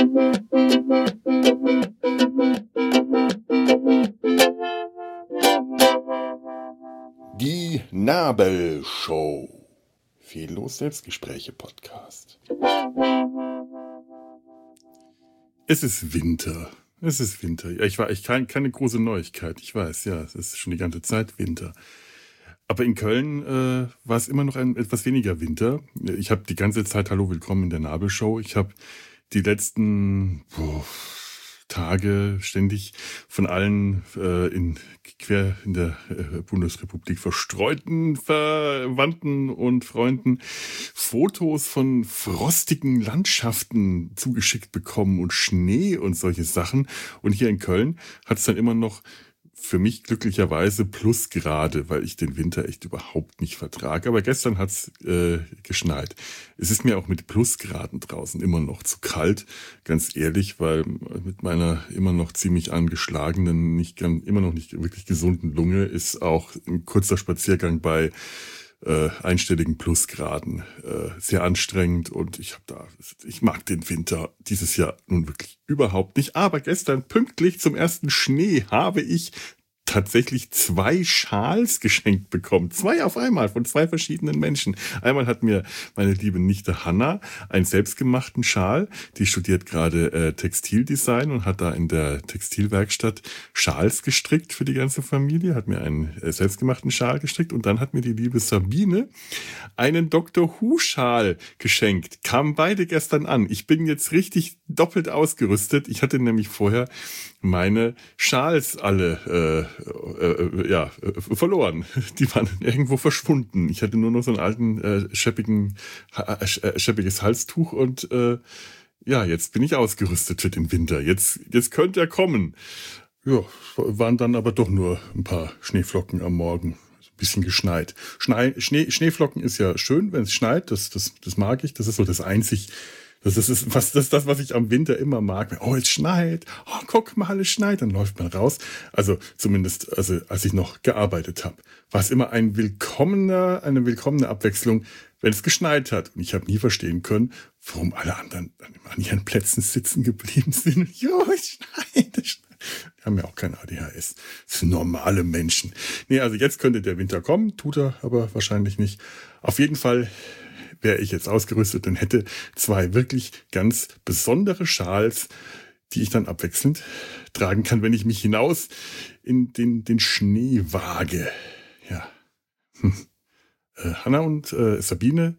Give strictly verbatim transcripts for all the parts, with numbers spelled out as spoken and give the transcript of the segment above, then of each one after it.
Die Nabelshow. Fehllos Selbstgespräche Podcast. Es ist Winter. Es ist Winter. Ja, ich war ich keine, keine große Neuigkeit. Ich weiß, ja, es ist schon die ganze Zeit Winter. Aber in Köln äh, war es immer noch ein etwas weniger Winter. Ich habe die ganze Zeit Hallo, willkommen in der Nabelshow. Ich habe die letzten boah, Tage ständig von allen äh, in quer in der äh, Bundesrepublik verstreuten Verwandten und Freunden Fotos von frostigen Landschaften zugeschickt bekommen und Schnee und solche Sachen. Und hier in Köln hat es dann immer noch für mich glücklicherweise Plusgrade, weil ich den Winter echt überhaupt nicht vertrage. Aber gestern hat's äh, geschneit. Es ist mir auch mit Plusgraden draußen immer noch zu kalt, ganz ehrlich, weil mit meiner immer noch ziemlich angeschlagenen, nicht ganz, immer noch nicht wirklich gesunden Lunge ist auch ein kurzer Spaziergang bei äh, einstelligen Plusgraden äh, sehr anstrengend, und ich habe da, ich mag den Winter dieses Jahr nun wirklich überhaupt nicht. Aber gestern pünktlich zum ersten Schnee habe ich tatsächlich zwei Schals geschenkt bekommen. Zwei auf einmal von zwei verschiedenen Menschen. Einmal hat mir meine liebe Nichte Hanna einen selbstgemachten Schal. Die studiert gerade äh, Textildesign und hat da in der Textilwerkstatt Schals gestrickt für die ganze Familie. Hat mir einen äh, selbstgemachten Schal gestrickt. Und dann hat mir die liebe Sabine einen Doktor Who Schal geschenkt. Kamen beide gestern an. Ich bin jetzt richtig doppelt ausgerüstet. Ich hatte nämlich vorher meine Schals alle äh, äh, ja äh, verloren. Die waren irgendwo verschwunden. Ich hatte nur noch so einen alten äh, scheppigen, äh, scheppiges Halstuch, und äh, ja, jetzt bin ich ausgerüstet für den Winter. Jetzt jetzt könnte er kommen. Ja, waren dann aber doch nur ein paar Schneeflocken am Morgen. Ein bisschen geschneit. Schnee, Schnee, Schneeflocken ist ja schön, wenn es schneit. Das das das mag ich. Das ist so das einzig Das ist, was, das ist das, was ich am Winter immer mag. Oh, es schneit. Oh, guck mal, es schneit. Dann läuft man raus. Also zumindest, also als ich noch gearbeitet habe, war es immer ein willkommener, eine willkommene Abwechslung, wenn es geschneit hat. Und ich habe nie verstehen können, warum alle anderen an ihren Plätzen sitzen geblieben sind. Jo, es schneit, es schneit. Die haben ja auch kein A D H S. Das sind normale Menschen. Nee, also jetzt könnte der Winter kommen. Tut er aber wahrscheinlich nicht. Auf jeden Fall wäre ich jetzt ausgerüstet und hätte zwei wirklich ganz besondere Schals, die ich dann abwechselnd tragen kann, wenn ich mich hinaus in den, den Schnee wage. Ja. Hm. Äh, Hanna und äh, Sabine,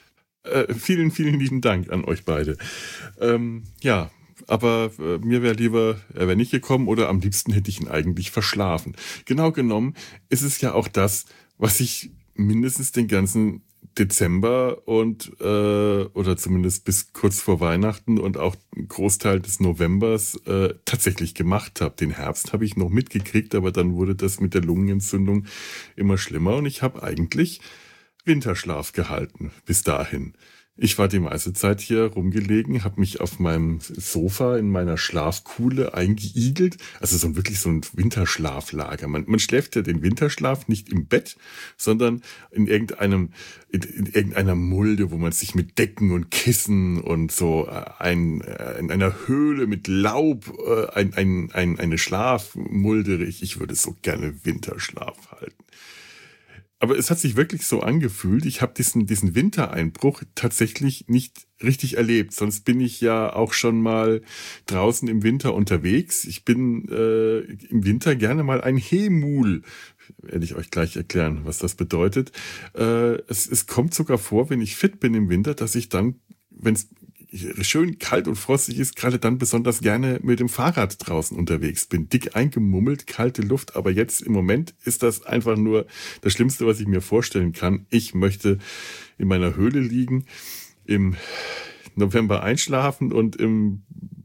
äh, vielen, vielen lieben Dank an euch beide. Ähm, ja, aber äh, mir wäre lieber, er wäre nicht gekommen, oder am liebsten hätte ich ihn eigentlich verschlafen. Genau genommen ist es ja auch das, was ich mindestens den ganzen Dezember und äh, oder zumindest bis kurz vor Weihnachten und auch einen Großteil des Novembers äh, tatsächlich gemacht habe. Den Herbst habe ich noch mitgekriegt, aber dann wurde das mit der Lungenentzündung immer schlimmer, und ich habe eigentlich Winterschlaf gehalten bis dahin. Ich war die meiste Zeit hier rumgelegen, habe mich auf meinem Sofa in meiner Schlafkuhle eingeigelt. Also so ein wirklich so ein Winterschlaflager. Man, man schläft ja den Winterschlaf nicht im Bett, sondern in irgendeinem in, in irgendeiner Mulde, wo man sich mit Decken und Kissen und so ein, in einer Höhle mit Laub ein, ein, ein, eine Schlafmulde. Ich, ich würde so gerne Winterschlaf halten. Aber es hat sich wirklich so angefühlt. Ich habe diesen, diesen Wintereinbruch tatsächlich nicht richtig erlebt. Sonst bin ich ja auch schon mal draußen im Winter unterwegs. Ich bin äh, im Winter gerne mal ein Hemul. Werde ich euch gleich erklären, was das bedeutet. Äh, es, es kommt sogar vor, wenn ich fit bin im Winter, dass ich dann, wenn es schön kalt und frostig ist, gerade dann besonders gerne mit dem Fahrrad draußen unterwegs bin. Dick eingemummelt, kalte Luft, aber jetzt im Moment ist das einfach nur das Schlimmste, was ich mir vorstellen kann. Ich möchte in meiner Höhle liegen, im November einschlafen und im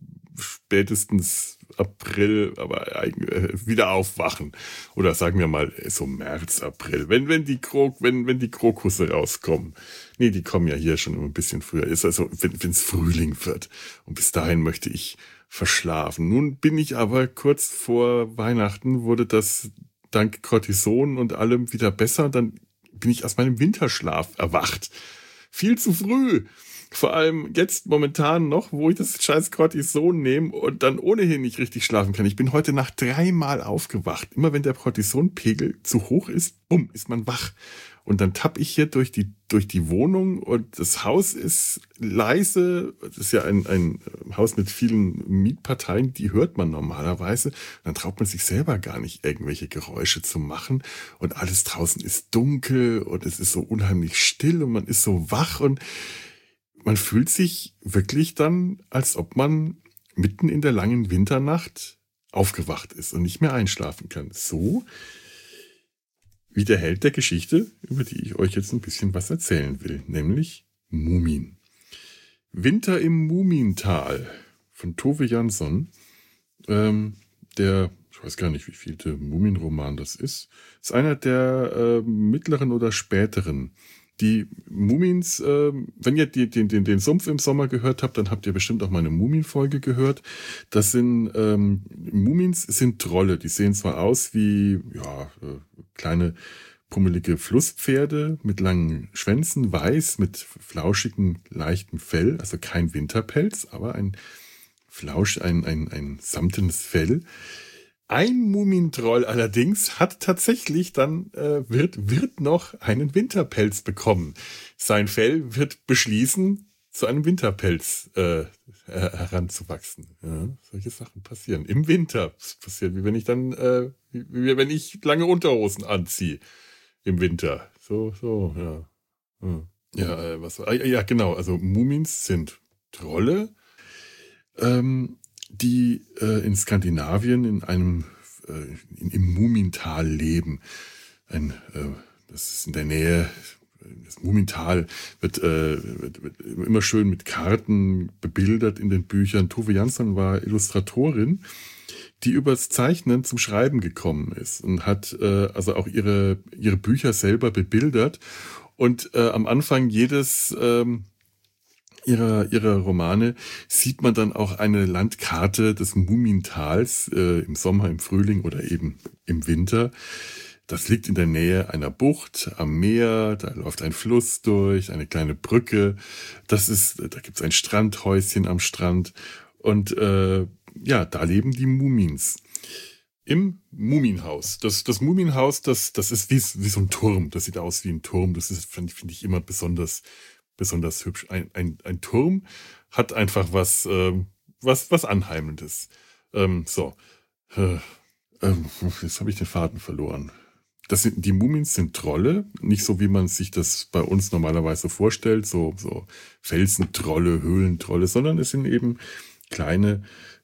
spätestens April, aber wieder aufwachen. Oder sagen wir mal so März, April. Wenn, wenn die Krok, wenn, wenn die Krokusse rauskommen. Nee, die kommen ja hier schon ein bisschen früher. Ist also, wenn, wenn es Frühling wird. Und bis dahin möchte ich verschlafen. Nun bin ich aber kurz vor Weihnachten, wurde das dank Cortison und allem wieder besser. Dann bin ich aus meinem Winterschlaf erwacht. Viel zu früh. Vor allem jetzt momentan noch, wo ich das scheiß Cortison nehme und dann ohnehin nicht richtig schlafen kann. Ich bin heute Nacht dreimal aufgewacht. Immer wenn der Cortisonpegel zu hoch ist, bumm, ist man wach. Und dann tapp ich hier durch die, durch die Wohnung und das Haus ist leise. Das ist ja ein, ein Haus mit vielen Mietparteien, die hört man normalerweise. Dann traut man sich selber gar nicht, irgendwelche Geräusche zu machen. Und alles draußen ist dunkel und es ist so unheimlich still und man ist so wach und man fühlt sich wirklich dann, als ob man mitten in der langen Winternacht aufgewacht ist und nicht mehr einschlafen kann. So wie der Held der Geschichte, über die ich euch jetzt ein bisschen was erzählen will, nämlich Mumin. Winter im Mumintal von Tove Jansson, ähm, der, ich weiß gar nicht, wie vielte Muminroman das ist, ist einer der äh, mittleren oder späteren. Die Mumins, äh, wenn ihr die, den, den, den Sumpf im Sommer gehört habt, dann habt ihr bestimmt auch meine Mumin-Folge gehört. Das sind, ähm, Mumins sind Trolle. Die sehen zwar aus wie, ja, äh, kleine, pummelige Flusspferde mit langen Schwänzen, weiß, mit flauschigem, leichtem Fell, also kein Winterpelz, aber ein Flausch, ein, ein, ein samtenes Fell. Ein Mumintroll allerdings hat tatsächlich dann, äh, wird, wird noch einen Winterpelz bekommen. Sein Fell wird beschließen, zu einem Winterpelz äh, heranzuwachsen. Ja, solche Sachen passieren. Im Winter. Das passiert, wie wenn ich dann, äh, wie, wie wenn ich lange Unterhosen anziehe. Im Winter. So, so, ja. Ja, ja, äh, was, äh, ja genau. Also Mumins sind Trolle, ähm, die äh, in Skandinavien in einem äh, in, im Mumintal leben. Ein, äh, das ist in der Nähe, das Mumintal wird, äh, wird, wird immer schön mit Karten bebildert in den Büchern. Tove Jansson war Illustratorin, die übers Zeichnen zum Schreiben gekommen ist und hat äh, also auch ihre, ihre Bücher selber bebildert. Und äh, am Anfang jedes ähm, ihrer, ihrer Romane sieht man dann auch eine Landkarte des Mumintals äh, im Sommer, im Frühling oder eben im Winter. Das liegt in der Nähe einer Bucht am Meer, da läuft ein Fluss durch, eine kleine Brücke. Das ist, da gibt's ein Strandhäuschen am Strand und äh, ja, da leben die Mumins. Im Muminhaus. Das, das Muminhaus, das, das ist wie, wie so ein Turm. Das sieht aus wie ein Turm. Das ist, finde find ich, immer besonders besonders hübsch. Ein, ein, ein Turm hat einfach was, ähm, was, was Anheimendes. Ähm, so. Äh, äh, jetzt habe ich den Faden verloren. Das sind, die Mumins sind Trolle, nicht so wie man sich das bei uns normalerweise vorstellt, so, so Felsentrolle, Höhlentrolle, sondern es sind eben kleine,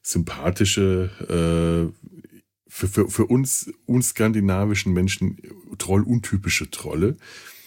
sympathische, äh, für, für, für uns, uns skandinavischen Menschen trolluntypische Trolle.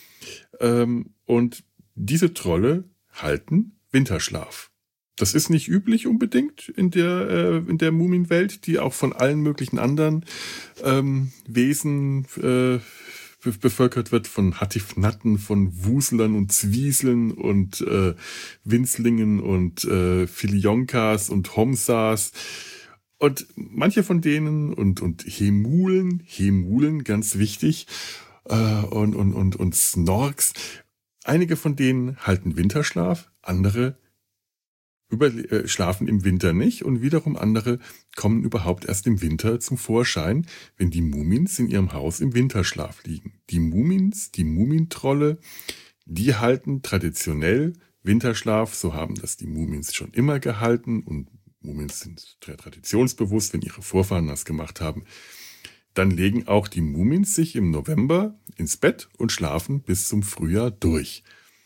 Ähm, und diese Trolle halten Winterschlaf. Das ist nicht üblich unbedingt in der, äh, in der Muminwelt, die auch von allen möglichen anderen ähm, Wesen äh, be- bevölkert wird, von Hattifnatten, von Wuslern und Zwieseln und äh, Winzlingen und äh, Filionkas und Homsas. Und manche von denen und, und Hemulen, Hemulen, ganz wichtig, äh, und, und, und, und Snorks, einige von denen halten Winterschlaf, andere über, äh, schlafen im Winter nicht und wiederum andere kommen überhaupt erst im Winter zum Vorschein, wenn die Mumins in ihrem Haus im Winterschlaf liegen. Die Mumins, die Mumintrolle, die halten traditionell Winterschlaf, so haben das die Mumins schon immer gehalten und Mumins sind traditionsbewusst, wenn ihre Vorfahren das gemacht haben. Dann legen auch die Mumins sich im November ins Bett und schlafen bis zum Frühjahr durch.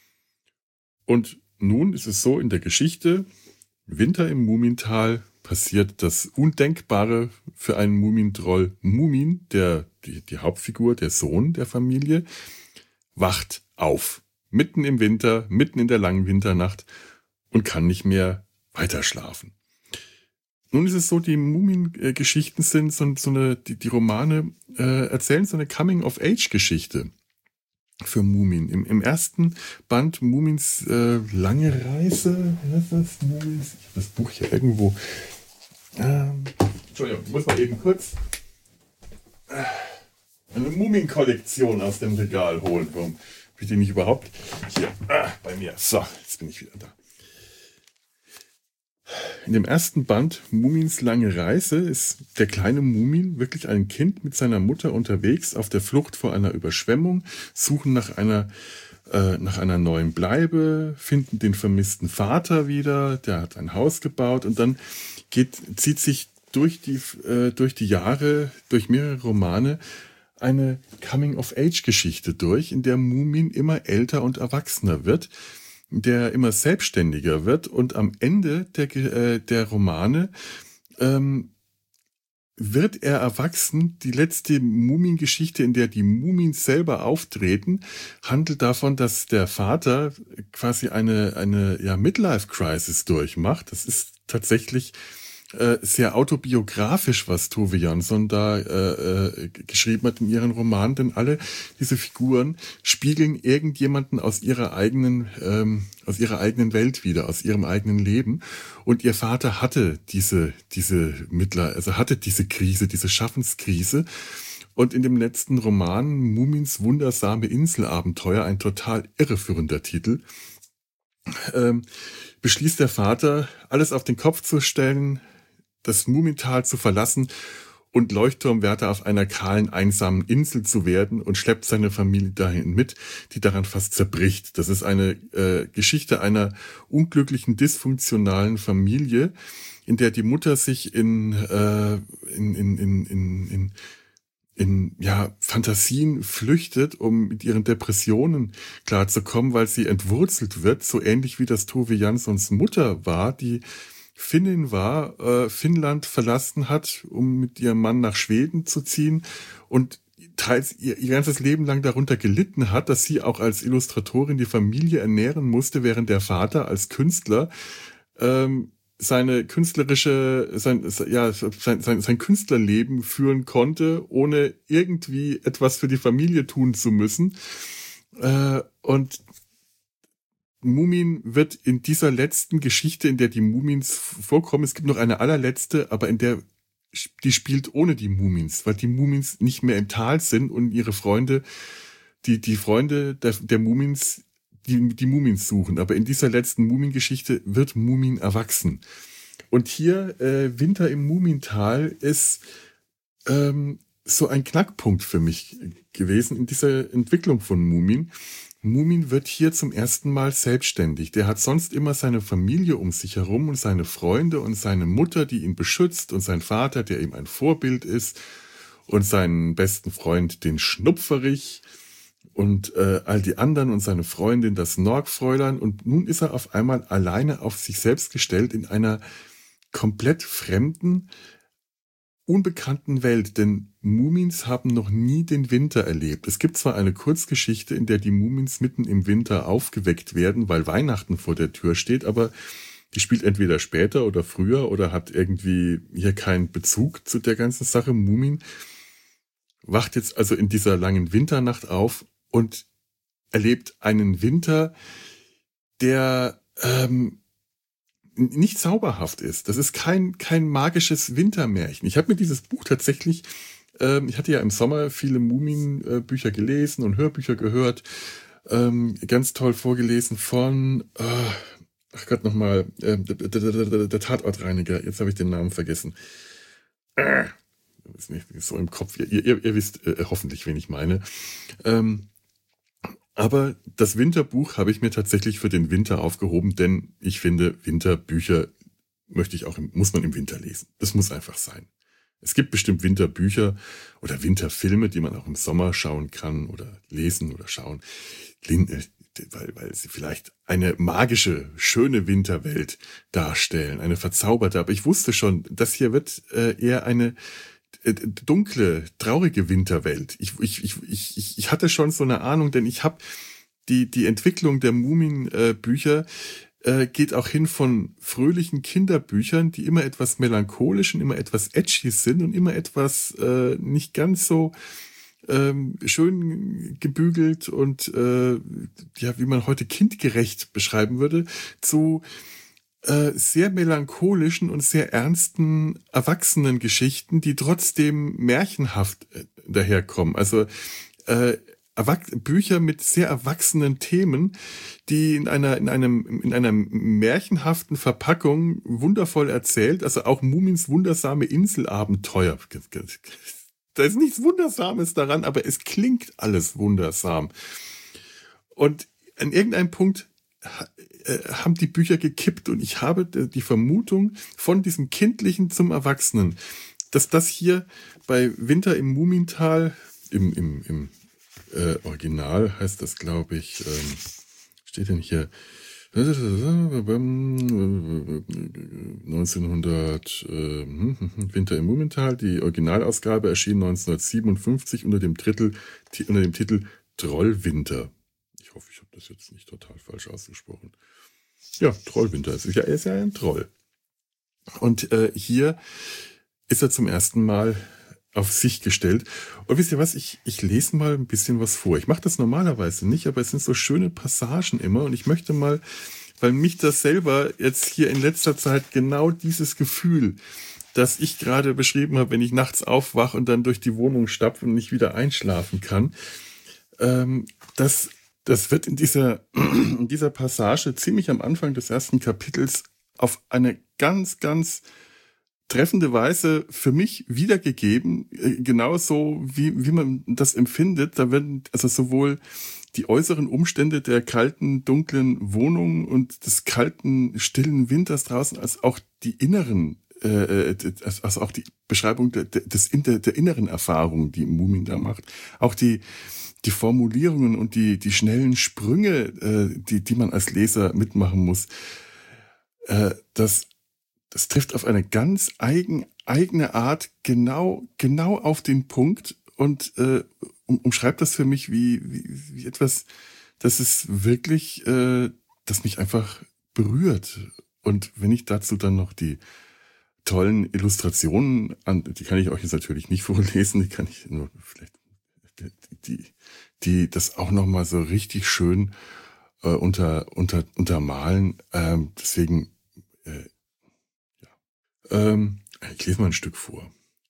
Und nun ist es so in der Geschichte, Winter im Mumintal passiert das Undenkbare für einen Mumintroll. Mumin, der, die, die Hauptfigur, der Sohn der Familie, wacht auf. Mitten im Winter, mitten in der langen Winternacht und kann nicht mehr weiter schlafen. Nun ist es so, die Mumin-Geschichten sind so, so eine, die, die Romane äh, erzählen so eine Coming-of-Age-Geschichte für Mumin. Im, im ersten Band Mumins äh, lange Reise, was ist das? Mumins, ich habe das Buch hier irgendwo. Ähm, Entschuldigung, ich muss mal eben kurz äh, eine Mumin-Kollektion aus dem Regal holen. Warum habe ich die nicht überhaupt hier ah, bei mir? So, jetzt bin ich wieder da. in dem ersten Band Mumins lange Reise ist der kleine Mumin wirklich ein Kind mit seiner Mutter unterwegs auf der Flucht vor einer Überschwemmung, suchen nach einer äh, nach einer neuen Bleibe, finden den vermissten Vater wieder, der hat ein Haus gebaut und dann geht zieht sich durch die äh, durch die Jahre, durch mehrere Romane eine Coming-of-Age-Geschichte durch, in der Mumin immer älter und erwachsener wird, der immer selbstständiger wird und am Ende der, äh, der Romane ähm, wird er erwachsen. Die letzte Mumin-Geschichte, in der die Mumins selber auftreten, handelt davon, dass der Vater quasi eine, eine ja, Midlife-Crisis durchmacht. Das ist tatsächlich äh, sehr autobiografisch, was Tove Jansson da äh, äh, geschrieben hat in ihren Romanen, denn alle diese Figuren spiegeln irgendjemanden aus ihrer eigenen ähm, aus ihrer eigenen Welt wieder, aus ihrem eigenen Leben. Und ihr Vater hatte diese diese Mittler, also hatte diese Krise, diese Schaffenskrise. Und in dem letzten Roman Mumins wundersame Inselabenteuer, ein total irreführender Titel, ähm, beschließt der Vater, alles auf den Kopf zu stellen, das Mumintal zu verlassen und Leuchtturmwärter auf einer kahlen, einsamen Insel zu werden und schleppt seine Familie dahin mit, die daran fast zerbricht. Das ist eine äh, Geschichte einer unglücklichen, dysfunktionalen Familie, in der die Mutter sich in, äh, in, in, in, in, in in ja Fantasien flüchtet, um mit ihren Depressionen klarzukommen, weil sie entwurzelt wird, so ähnlich wie das Tove Janssons Mutter war, die Finnin war, äh, Finnland verlassen hat, um mit ihrem Mann nach Schweden zu ziehen und teils ihr, ihr ganzes Leben lang darunter gelitten hat, dass sie auch als Illustratorin die Familie ernähren musste, während der Vater als Künstler ähm, seine künstlerische, sein, ja, sein, sein, sein Künstlerleben führen konnte, ohne irgendwie etwas für die Familie tun zu müssen. Äh, und Mumin wird in dieser letzten Geschichte, in der die Mumins vorkommen, es gibt noch eine allerletzte, aber in der die spielt ohne die Mumins, weil die Mumins nicht mehr im Tal sind und ihre Freunde, die die Freunde der, der Mumins, die die Mumins suchen. Aber in dieser letzten Mumin-Geschichte wird Mumin erwachsen. Und hier äh, Winter im Mumintal ist ähm, so ein Knackpunkt für mich gewesen in dieser Entwicklung von Mumin. Mumin wird hier zum ersten Mal selbstständig. Der hat sonst immer seine Familie um sich herum und seine Freunde und seine Mutter, die ihn beschützt und sein Vater, der ihm ein Vorbild ist und seinen besten Freund, den Schnupferich und äh, all die anderen und seine Freundin, das Norgfräulein. Und nun ist er auf einmal alleine auf sich selbst gestellt in einer komplett fremden, unbekannten Welt, denn Mumins haben noch nie den Winter erlebt. Es gibt zwar eine Kurzgeschichte, in der die Mumins mitten im Winter aufgeweckt werden, weil Weihnachten vor der Tür steht, aber die spielt entweder später oder früher oder hat irgendwie hier keinen Bezug zu der ganzen Sache. Mumin wacht jetzt also in dieser langen Winternacht auf und erlebt einen Winter, der ähm, nicht zauberhaft ist. Das ist kein kein magisches Wintermärchen. Ich habe mir dieses Buch tatsächlich, ähm, ich hatte ja im Sommer viele Mumin-Bücher gelesen und Hörbücher gehört, ähm, ganz toll vorgelesen von, äh, ach Gott, nochmal, äh, der, der, der, der Tatortreiniger, jetzt habe ich den Namen vergessen. Äh, ist nicht so im Kopf, ihr, ihr, ihr wisst äh, hoffentlich, wen ich meine. Ähm, Aber das Winterbuch habe ich mir tatsächlich für den Winter aufgehoben, denn ich finde, Winterbücher möchte ich auch, im, muss man im Winter lesen. Das muss einfach sein. Es gibt bestimmt Winterbücher oder Winterfilme, die man auch im Sommer schauen kann oder lesen oder schauen, weil, weil sie vielleicht eine magische, schöne Winterwelt darstellen, eine verzauberte. Aber ich wusste schon, das hier wird äh, eher eine dunkle, traurige Winterwelt. Ich, ich, ich, ich, ich hatte schon so eine Ahnung, denn ich habe die, die Entwicklung der Mumin-Bücher äh, geht auch hin von fröhlichen Kinderbüchern, die immer etwas melancholisch und immer etwas edgy sind und immer etwas äh, nicht ganz so ähm, schön gebügelt und äh, ja, wie man heute kindgerecht beschreiben würde, zu sehr melancholischen und sehr ernsten Erwachsenengeschichten, die trotzdem märchenhaft daherkommen. Also äh, Erwach- Bücher mit sehr erwachsenen Themen, die in einer, in einem, in einer märchenhaften Verpackung wundervoll erzählt, also auch Mumins wundersame Inselabenteuer. Da ist nichts Wundersames daran, aber es klingt alles wundersam. Und an irgendeinem Punkt haben die Bücher gekippt und ich habe die Vermutung von diesem Kindlichen zum Erwachsenen, dass das hier bei Winter im Mumintal, im, im, im äh, Original heißt das, glaube ich, ähm, steht denn hier, neunzehnhundert, äh, Winter im Mumintal, die Originalausgabe erschien neunzehnhundertsiebenundfünfzig unter dem, Titel, unter dem Titel Trollwinter. Ich hoffe, ich habe das jetzt nicht total falsch ausgesprochen. Ja, Trollwinter. Ist ja, er ist ja ein Troll. Und äh, hier ist er zum ersten Mal auf sich gestellt. Und wisst ihr was, ich, ich lese mal ein bisschen was vor. Ich mache das normalerweise nicht, aber es sind so schöne Passagen immer. Und ich möchte mal, weil mich das selber jetzt hier in letzter Zeit genau dieses Gefühl, das ich gerade beschrieben habe, wenn ich nachts aufwache und dann durch die Wohnung stapfe und nicht wieder einschlafen kann, ähm, das Das wird in dieser, in dieser Passage ziemlich am Anfang des ersten Kapitels auf eine ganz, ganz treffende Weise für mich wiedergegeben, genauso wie, wie man das empfindet. Da werden also sowohl die äußeren Umstände der kalten, dunklen Wohnung und des kalten, stillen Winters draußen, als auch die inneren, äh, also auch die Beschreibung der, des, der, der inneren Erfahrung, die Mumin da macht. Auch die Die Formulierungen und die, die schnellen Sprünge, äh, die, die man als Leser mitmachen muss, äh, das, das trifft auf eine ganz eigen, eigene Art genau, genau auf den Punkt und äh, um, umschreibt das für mich wie, wie, wie etwas, das ist wirklich, äh, das mich einfach berührt. Und wenn ich dazu dann noch die tollen Illustrationen an, die kann ich euch jetzt natürlich nicht vorlesen, die kann ich nur vielleicht die, die das auch nochmal so richtig schön äh, unter, unter, untermalen. Ähm, deswegen, äh, ja. Ähm, ich lese mal ein Stück vor.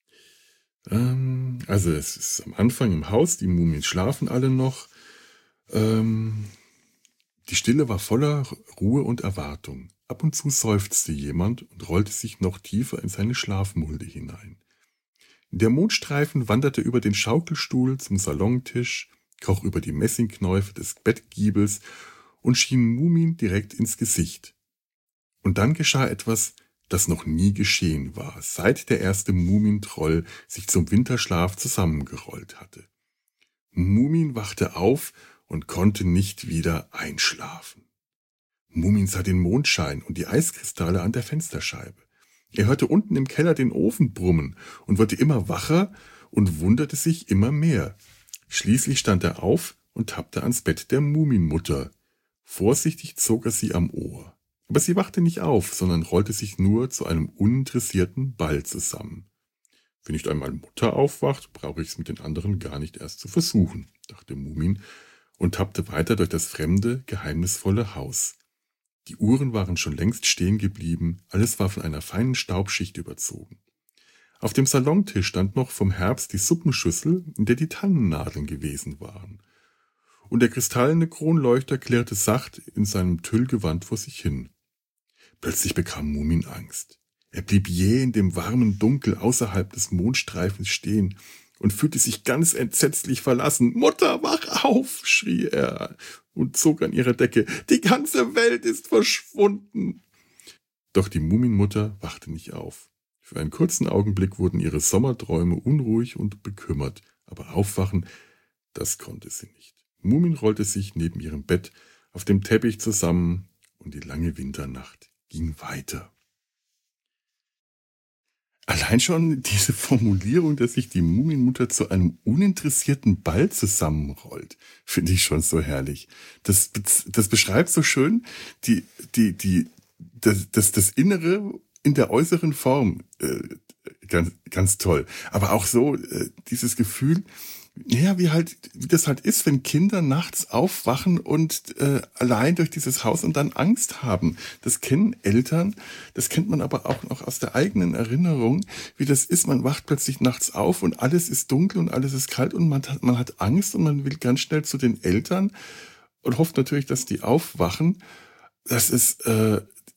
Ähm, also es ist am Anfang im Haus, die Mumien schlafen alle noch. Ähm, die Stille war voller Ruhe und Erwartung. Ab und zu seufzte jemand und rollte sich noch tiefer in seine Schlafmulde hinein. Der Mondstreifen wanderte über den Schaukelstuhl zum Salontisch, kroch über die Messingknäufe des Bettgiebels und schien Mumin direkt ins Gesicht. Und dann geschah etwas, das noch nie geschehen war, seit der erste Mumintroll sich zum Winterschlaf zusammengerollt hatte. Mumin wachte auf und konnte nicht wieder einschlafen. Mumin sah den Mondschein und die Eiskristalle an der Fensterscheibe. Er hörte unten im Keller den Ofen brummen und wurde immer wacher und wunderte sich immer mehr. Schließlich stand er auf und tappte ans Bett der Muminmutter. Vorsichtig zog er sie am Ohr. Aber sie wachte nicht auf, sondern rollte sich nur zu einem uninteressierten Ball zusammen. Wenn nicht einmal Mutter aufwacht, brauche ich es mit den anderen gar nicht erst zu versuchen, dachte Mumin und tappte weiter durch das fremde, geheimnisvolle Haus. Die Uhren waren schon längst stehen geblieben, alles war von einer feinen Staubschicht überzogen. Auf dem Salontisch stand noch vom Herbst die Suppenschüssel, in der die Tannennadeln gewesen waren. Und der kristallene Kronleuchter klirrte sacht in seinem Tüllgewand vor sich hin. Plötzlich bekam Mumin Angst. Er blieb jäh in dem warmen Dunkel außerhalb des Mondstreifens stehen und fühlte sich ganz entsetzlich verlassen. »Mutter, wach auf!« schrie er und zog an ihrer Decke. »Die ganze Welt ist verschwunden!« Doch die Muminmutter wachte nicht auf. Für einen kurzen Augenblick wurden ihre Sommerträume unruhig und bekümmert, aber aufwachen, das konnte sie nicht. Mumin rollte sich neben ihrem Bett auf dem Teppich zusammen und die lange Winternacht ging weiter. Allein schon diese Formulierung, dass sich die Muminmutter zu einem uninteressierten Ball zusammenrollt, finde ich schon so herrlich. Das, das beschreibt so schön die, die, die, das, das, das Innere in der äußeren Form. Äh, ganz, ganz toll. Aber auch so äh, dieses Gefühl, Ja, wie halt, wie das halt ist, wenn Kinder nachts aufwachen und äh, allein durch dieses Haus und dann Angst haben. Das kennen Eltern, das kennt man aber auch noch aus der eigenen Erinnerung, wie das ist. Man wacht plötzlich nachts auf und alles ist dunkel und alles ist kalt und man hat, man hat Angst und man will ganz schnell zu den Eltern und hofft natürlich, dass die aufwachen. Das ist, äh,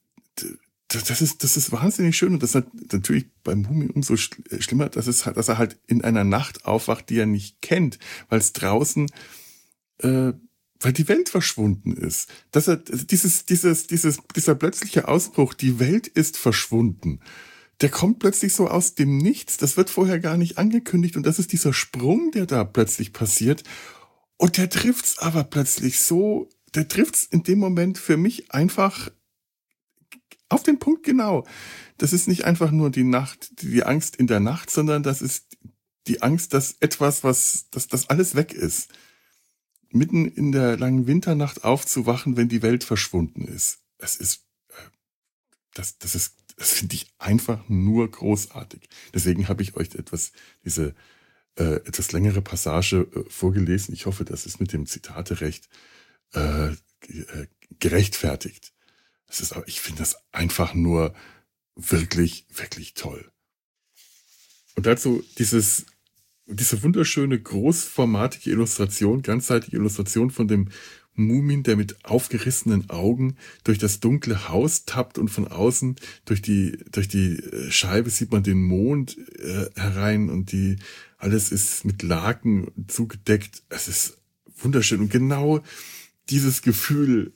Das ist, das ist wahnsinnig schön und das ist natürlich beim Mumien umso sch- schlimmer, dass es halt, dass er halt in einer Nacht aufwacht, die er nicht kennt, weil es draußen, äh, weil die Welt verschwunden ist. Dass er, dieses, dieses, dieses, dieser plötzliche Ausbruch, die Welt ist verschwunden. Der kommt plötzlich so aus dem Nichts. Das wird vorher gar nicht angekündigt und das ist dieser Sprung, der da plötzlich passiert. Und der trifft's aber plötzlich so, der trifft's in dem Moment für mich einfach auf den Punkt genau. Das ist nicht einfach nur die Nacht, die Angst in der Nacht, sondern das ist die Angst, dass etwas, was, dass das alles weg ist. Mitten in der langen Winternacht aufzuwachen, wenn die Welt verschwunden ist. Das ist, das, das ist, das finde ich einfach nur großartig. Deswegen habe ich euch etwas, diese, äh, etwas längere Passage äh, vorgelesen. Ich hoffe, das ist mit dem Zitaterecht äh, äh, gerechtfertigt. Das ist, aber ich finde das einfach nur wirklich, wirklich toll. Und dazu dieses, diese wunderschöne, großformatige Illustration, ganzseitige Illustration von dem Mumin, der mit aufgerissenen Augen durch das dunkle Haus tappt und von außen durch die, durch die Scheibe sieht man den Mond äh, herein und die, alles ist mit Laken zugedeckt. Es ist wunderschön und genau dieses Gefühl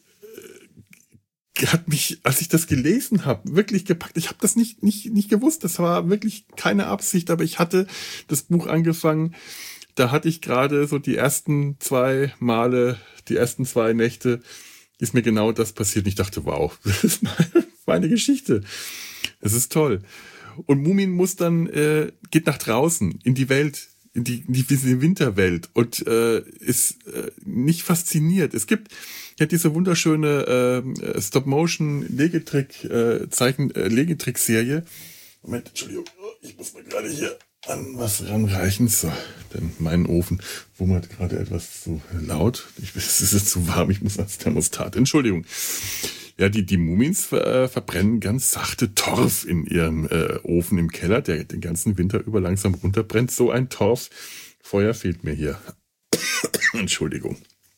hat mich, als ich das gelesen habe, wirklich gepackt. Ich habe das nicht nicht nicht gewusst. Das war wirklich keine Absicht, aber ich hatte das Buch angefangen. Da hatte ich gerade so die ersten zwei Male, die ersten zwei Nächte, ist mir genau das passiert. Und ich dachte, wow, das ist meine Geschichte. Das ist toll. Und Mumin muss dann äh, geht nach draußen in die Welt, in die, in die Winterwelt und äh, ist äh, nicht fasziniert. Es gibt ja diese wunderschöne äh, Stop-Motion-Legetrick, äh, Zeichen, äh, Legetrick-Serie. Moment, Entschuldigung, ich muss mal gerade hier an was ranreichen. So, denn mein Ofen wummert gerade etwas zu laut. Ich, es ist jetzt zu warm, ich muss ans Thermostat. Entschuldigung. Ja, die, die Mumins äh, verbrennen ganz sachte Torf in ihrem äh, Ofen im Keller, der den ganzen Winter über langsam runterbrennt. So ein Torffeuer fehlt mir hier. Entschuldigung.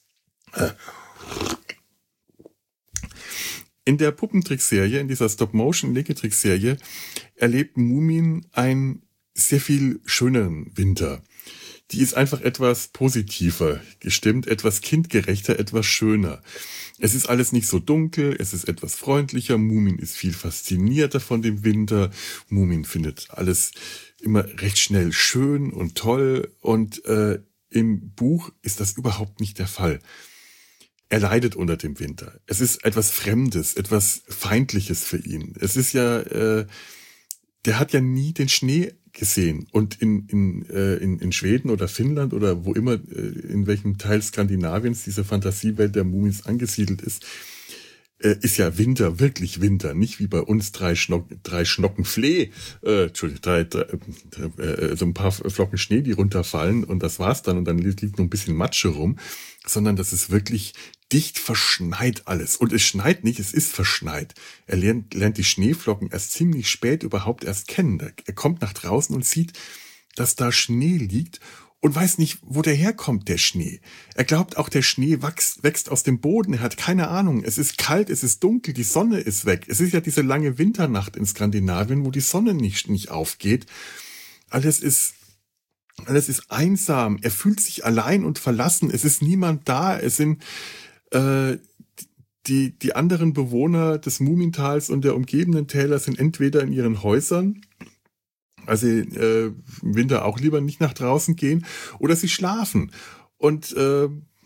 In der Puppentrickserie, in dieser Stop-Motion-Legetrickserie, erlebt Mumin einen sehr viel schöneren Winter. Die ist einfach etwas positiver gestimmt, etwas kindgerechter, etwas schöner. Es ist alles nicht so dunkel, es ist etwas freundlicher. Mumin ist viel faszinierter von dem Winter. Mumin findet alles immer recht schnell schön und toll. Und äh, im Buch ist das überhaupt nicht der Fall. Er leidet unter dem Winter. Es ist etwas Fremdes, etwas Feindliches für ihn. Es ist ja, äh, der hat ja nie den Schnee gesehen. Und in, in, äh, in, in Schweden oder Finnland oder wo immer, äh, in welchem Teil Skandinaviens diese Fantasiewelt der Mumins angesiedelt ist, äh, ist ja Winter, wirklich Winter. Nicht wie bei uns drei, Schnock, drei Schnocken Flee, äh, Entschuldigung, drei, drei, äh, so ein paar Flocken Schnee, die runterfallen und das war's dann und dann liegt noch ein bisschen Matsche rum, sondern das ist wirklich dicht verschneit alles. Und es schneit nicht, es ist verschneit. Er lernt, lernt die Schneeflocken erst ziemlich spät überhaupt erst kennen. Er kommt nach draußen und sieht, dass da Schnee liegt und weiß nicht, wo der herkommt, der Schnee. Er glaubt auch, der Schnee wächst, wächst aus dem Boden. Er hat keine Ahnung. Es ist kalt, es ist dunkel, die Sonne ist weg. Es ist ja diese lange Winternacht in Skandinavien, wo die Sonne nicht, nicht aufgeht. Alles ist Alles ist einsam. Er fühlt sich allein und verlassen. Es ist niemand da. Es sind äh, die die anderen Bewohner des Mumintals und der umgebenden Täler sind entweder in ihren Häusern, also äh, im Winter auch lieber nicht nach draußen gehen, oder sie schlafen. Und äh,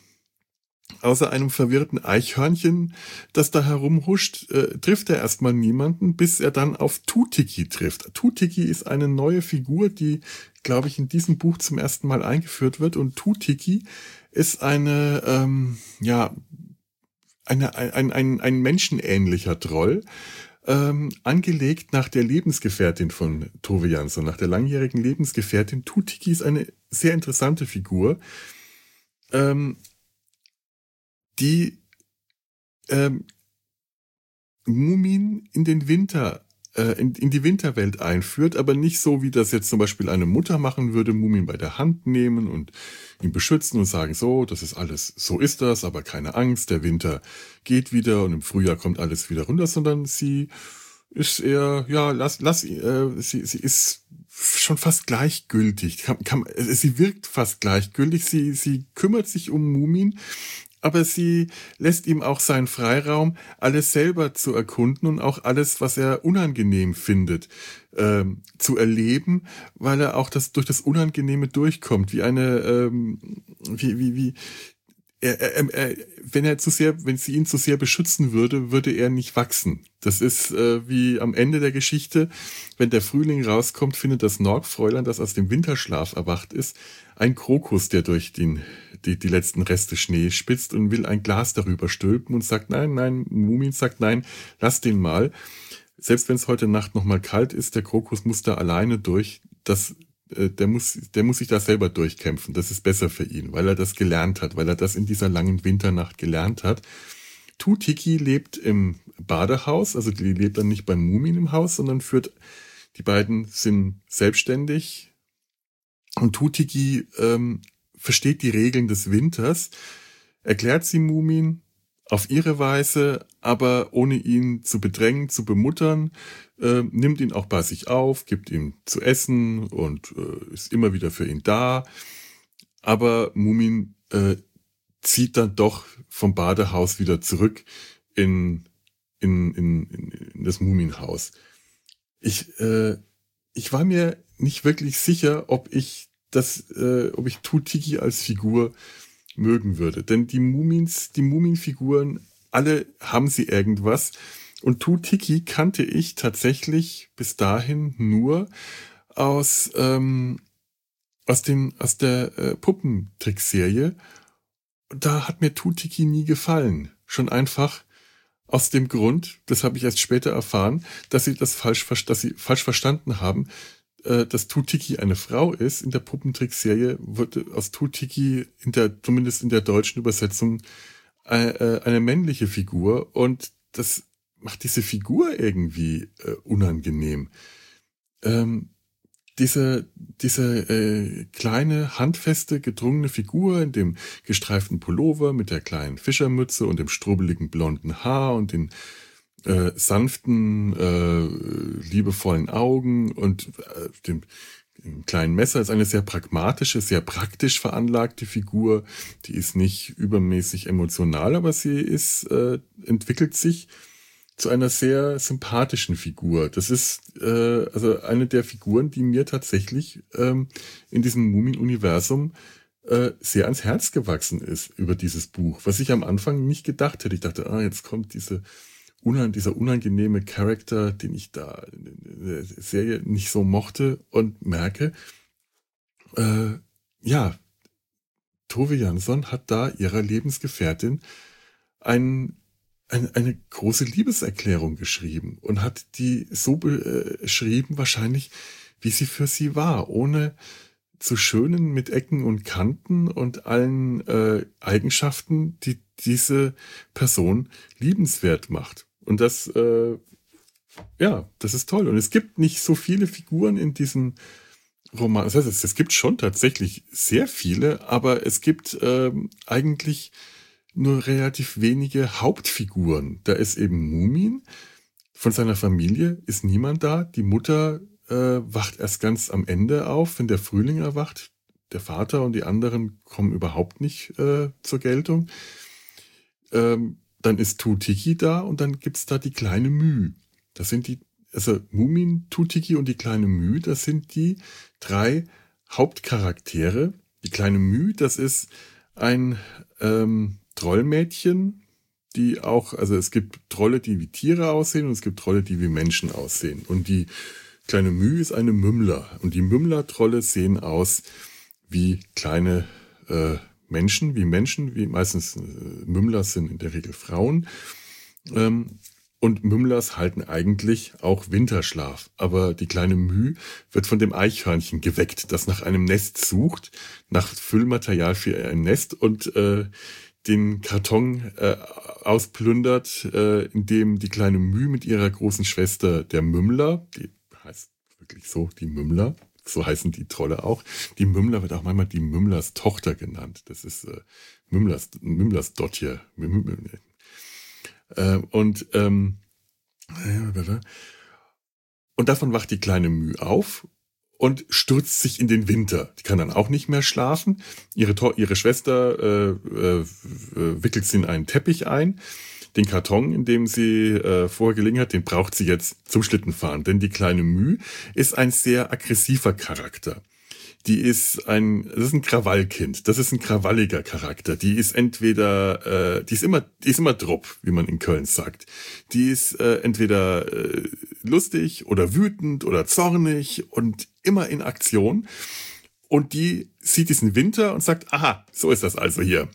außer einem verwirrten Eichhörnchen, das da herumhuscht, äh, trifft er erstmal niemanden, bis er dann auf Tutiki trifft. Tutiki ist eine neue Figur, die, glaube ich, in diesem Buch zum ersten Mal eingeführt wird. Und Tutiki ist eine, ähm, ja, eine, ein, ein, ein menschenähnlicher Troll, ähm, angelegt nach der Lebensgefährtin von Tove Jansson, nach der langjährigen Lebensgefährtin. Tutiki ist eine sehr interessante Figur, ähm, die ähm, Mumien in den Winter, äh, in, in die Winterwelt einführt, aber nicht so, wie das jetzt zum Beispiel eine Mutter machen würde, Mumien bei der Hand nehmen und ihn beschützen und sagen, so, das ist alles, so ist das, aber keine Angst, der Winter geht wieder und im Frühjahr kommt alles wieder runter, sondern sie ist eher, ja, lass, lass, äh, sie, sie ist schon fast gleichgültig. Kann, kann, sie wirkt fast gleichgültig, sie, sie kümmert sich um Mumien, aber sie lässt ihm auch seinen Freiraum, alles selber zu erkunden und auch alles, was er unangenehm findet, ähm, zu erleben, weil er auch das durch das Unangenehme durchkommt, wie eine, ähm, wie, wie, wie, er, er, er, wenn er zu sehr, wenn sie ihn zu sehr beschützen würde, würde er nicht wachsen. Das ist äh, wie am Ende der Geschichte, wenn der Frühling rauskommt, findet das Norgfräulein, das aus dem Winterschlaf erwacht ist, ein Krokus, der durch den, die, die letzten Reste Schnee spitzt und will ein Glas darüber stülpen und sagt, nein, nein, Mumin sagt, nein, lass den mal. Selbst wenn es heute Nacht noch mal kalt ist, der Krokus muss da alleine durch. Das Der muss, der muss sich da selber durchkämpfen. Das ist besser für ihn, weil er das gelernt hat, weil er das in dieser langen Winternacht gelernt hat. Tutiki lebt im Badehaus, also die lebt dann nicht beim Mumin im Haus, sondern führt, die beiden sind selbstständig und Tutiki ähm, versteht die Regeln des Winters, erklärt sie Mumin auf ihre Weise, aber ohne ihn zu bedrängen, zu bemuttern, äh, nimmt ihn auch bei sich auf, gibt ihm zu essen und äh, ist immer wieder für ihn da. Aber Mumin äh, zieht dann doch vom Badehaus wieder zurück in, in, in, in das Muminhaus. Ich, äh, ich war mir nicht wirklich sicher, ob ich das, äh, ob ich Tutiki als Figur mögen würde. Denn die Mumins, die Muminfiguren, alle haben sie irgendwas. Und Tutiki kannte ich tatsächlich bis dahin nur aus, ähm, aus, dem, aus der äh, Puppentrickserie. Da hat mir Tutiki nie gefallen. Schon einfach aus dem Grund, das habe ich erst später erfahren, dass sie das falsch, dass sie falsch verstanden haben, dass Tutiki eine Frau ist. In der Puppentrickserie wurde aus Tutiki, in der, zumindest in der deutschen Übersetzung, äh, eine männliche Figur. Und das macht diese Figur irgendwie äh, unangenehm. Ähm, diese diese äh, kleine, handfeste, gedrungene Figur in dem gestreiften Pullover mit der kleinen Fischermütze und dem strubbeligen blonden Haar und den Äh, sanften, äh, liebevollen Augen und äh, dem, dem kleinen Messer ist eine sehr pragmatische, sehr praktisch veranlagte Figur. Die ist nicht übermäßig emotional, aber sie ist, äh, entwickelt sich zu einer sehr sympathischen Figur. Das ist äh, also eine der Figuren, die mir tatsächlich ähm, in diesem Mumin-Universum äh, sehr ans Herz gewachsen ist über dieses Buch, was ich am Anfang nicht gedacht hätte. Ich dachte, ah, jetzt kommt diese dieser unangenehme Charakter, den ich da in der Serie nicht so mochte und merke, äh, ja, Tove Jansson hat da ihrer Lebensgefährtin ein, ein, eine große Liebeserklärung geschrieben und hat die so beschrieben wahrscheinlich, wie sie für sie war, ohne zu schönen mit Ecken und Kanten und allen äh, Eigenschaften, die diese Person liebenswert macht. Und das, äh, ja, das ist toll. Und es gibt nicht so viele Figuren in diesem Roman. Das heißt, es, es gibt schon tatsächlich sehr viele, aber es gibt ähm, eigentlich nur relativ wenige Hauptfiguren. Da ist eben Mumin. Von seiner Familie ist niemand da. Die Mutter äh, wacht erst ganz am Ende auf, wenn der Frühling erwacht. Der Vater und die anderen kommen überhaupt nicht äh, zur Geltung. Ähm, Dann ist Tutiki da und dann gibt's da die kleine Mü. Das sind die, also Mumin, Tutiki und die kleine Mü, das sind die drei Hauptcharaktere. Die kleine Mü, das ist ein ähm, Trollmädchen, die auch, also es gibt Trolle, die wie Tiere aussehen und es gibt Trolle, die wie Menschen aussehen. Und die kleine Mü ist eine Mümmler. Und die Mümmler-Trolle sehen aus wie kleine äh, Menschen, wie Menschen, wie meistens äh, Mümmler sind in der Regel Frauen. Ähm, Und Mümmlers halten eigentlich auch Winterschlaf. Aber die kleine Müh wird von dem Eichhörnchen geweckt, das nach einem Nest sucht, nach Füllmaterial für ein Nest und äh, den Karton äh, ausplündert, äh, in dem die kleine Müh mit ihrer großen Schwester, der Mümmler, die heißt wirklich so, die Mümmler, so heißen die Trolle auch. Die Mümmler wird auch manchmal die Mümmlers Tochter genannt. Das ist äh, Mümmlers, Mümmlers Dotje. Äh, und ähm, und davon wacht die kleine Müh auf und stürzt sich in den Winter. Die kann dann auch nicht mehr schlafen. Ihre, ihre Schwester äh, äh, wickelt sie in einen Teppich ein. Den Karton, in dem sie äh, vorher gelegen hat, den braucht sie jetzt zum Schlittenfahren. Denn die kleine Müh ist ein sehr aggressiver Charakter. Die ist ein, das ist ein Krawallkind. Das ist ein krawalliger Charakter. Die ist entweder, äh, die ist immer, die ist immer Drupp, wie man in Köln sagt. Die ist äh, entweder äh, lustig oder wütend oder zornig und immer in Aktion. Und die sieht diesen Winter und sagt, aha, so ist das also hier.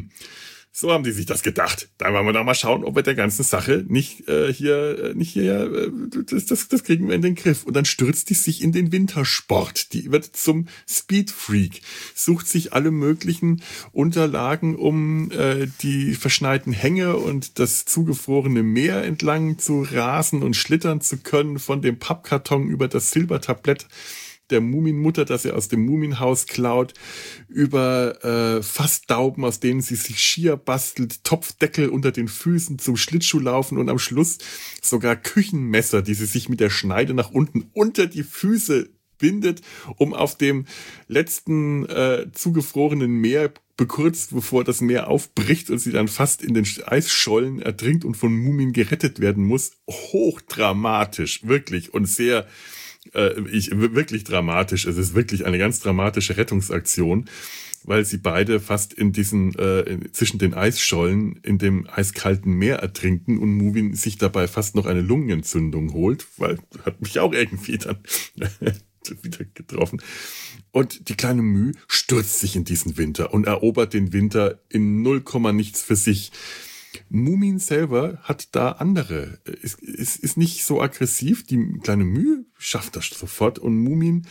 So haben die sich das gedacht. Da wollen wir doch mal schauen, ob wir der ganzen Sache nicht äh, hier, nicht hier, äh, das, das, das kriegen wir in den Griff. Und dann stürzt die sich in den Wintersport. Die wird zum Speedfreak, sucht sich alle möglichen Unterlagen, um äh, die verschneiten Hänge und das zugefrorene Meer entlang zu rasen und schlittern zu können, von dem Pappkarton über das Silbertablett der Muminmutter, das er aus dem Muminhaus klaut, über äh, Fassdauben, aus denen sie sich Skier bastelt, Topfdeckel unter den Füßen zum Schlittschuhlaufen und am Schluss sogar Küchenmesser, die sie sich mit der Schneide nach unten unter die Füße bindet, um auf dem letzten äh, zugefrorenen Meer, kurz bevor das Meer aufbricht und sie dann fast in den Eisschollen ertrinkt und von Mumien gerettet werden muss, hochdramatisch, wirklich, und sehr Ich, wirklich dramatisch. Es ist wirklich eine ganz dramatische Rettungsaktion, weil sie beide fast in diesen äh, zwischen den Eisschollen in dem eiskalten Meer ertrinken und Mumin sich dabei fast noch eine Lungenentzündung holt, weil hat mich auch irgendwie dann wieder getroffen. Und die kleine Müh stürzt sich in diesen Winter und erobert den Winter in null Komma nichts für sich. Mumin selber hat da andere, ist, ist, ist nicht so aggressiv. Die kleine Müh schafft das sofort und Mumin,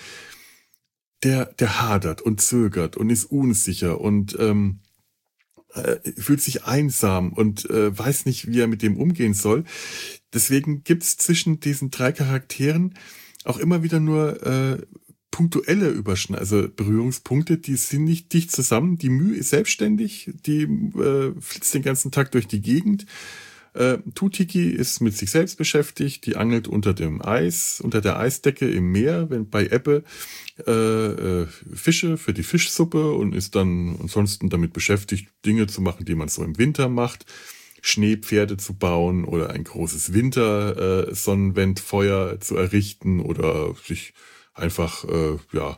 der, der hadert und zögert und ist unsicher und ähm, äh, fühlt sich einsam und äh, weiß nicht, wie er mit dem umgehen soll. Deswegen gibt's zwischen diesen drei Charakteren auch immer wieder nur äh, punktuelle Überschneidungen, also Berührungspunkte, die sind nicht dicht zusammen. Die Müh ist selbstständig, die äh, flitzt den ganzen Tag durch die Gegend. Äh, Tutiki ist mit sich selbst beschäftigt, die angelt unter dem Eis, unter der Eisdecke im Meer, wenn bei Ebbe äh, äh, Fische für die Fischsuppe und ist dann ansonsten damit beschäftigt, Dinge zu machen, die man so im Winter macht. Schneepferde zu bauen oder ein großes Winter-Sonnenwendfeuer äh, zu errichten oder sich einfach, äh, ja,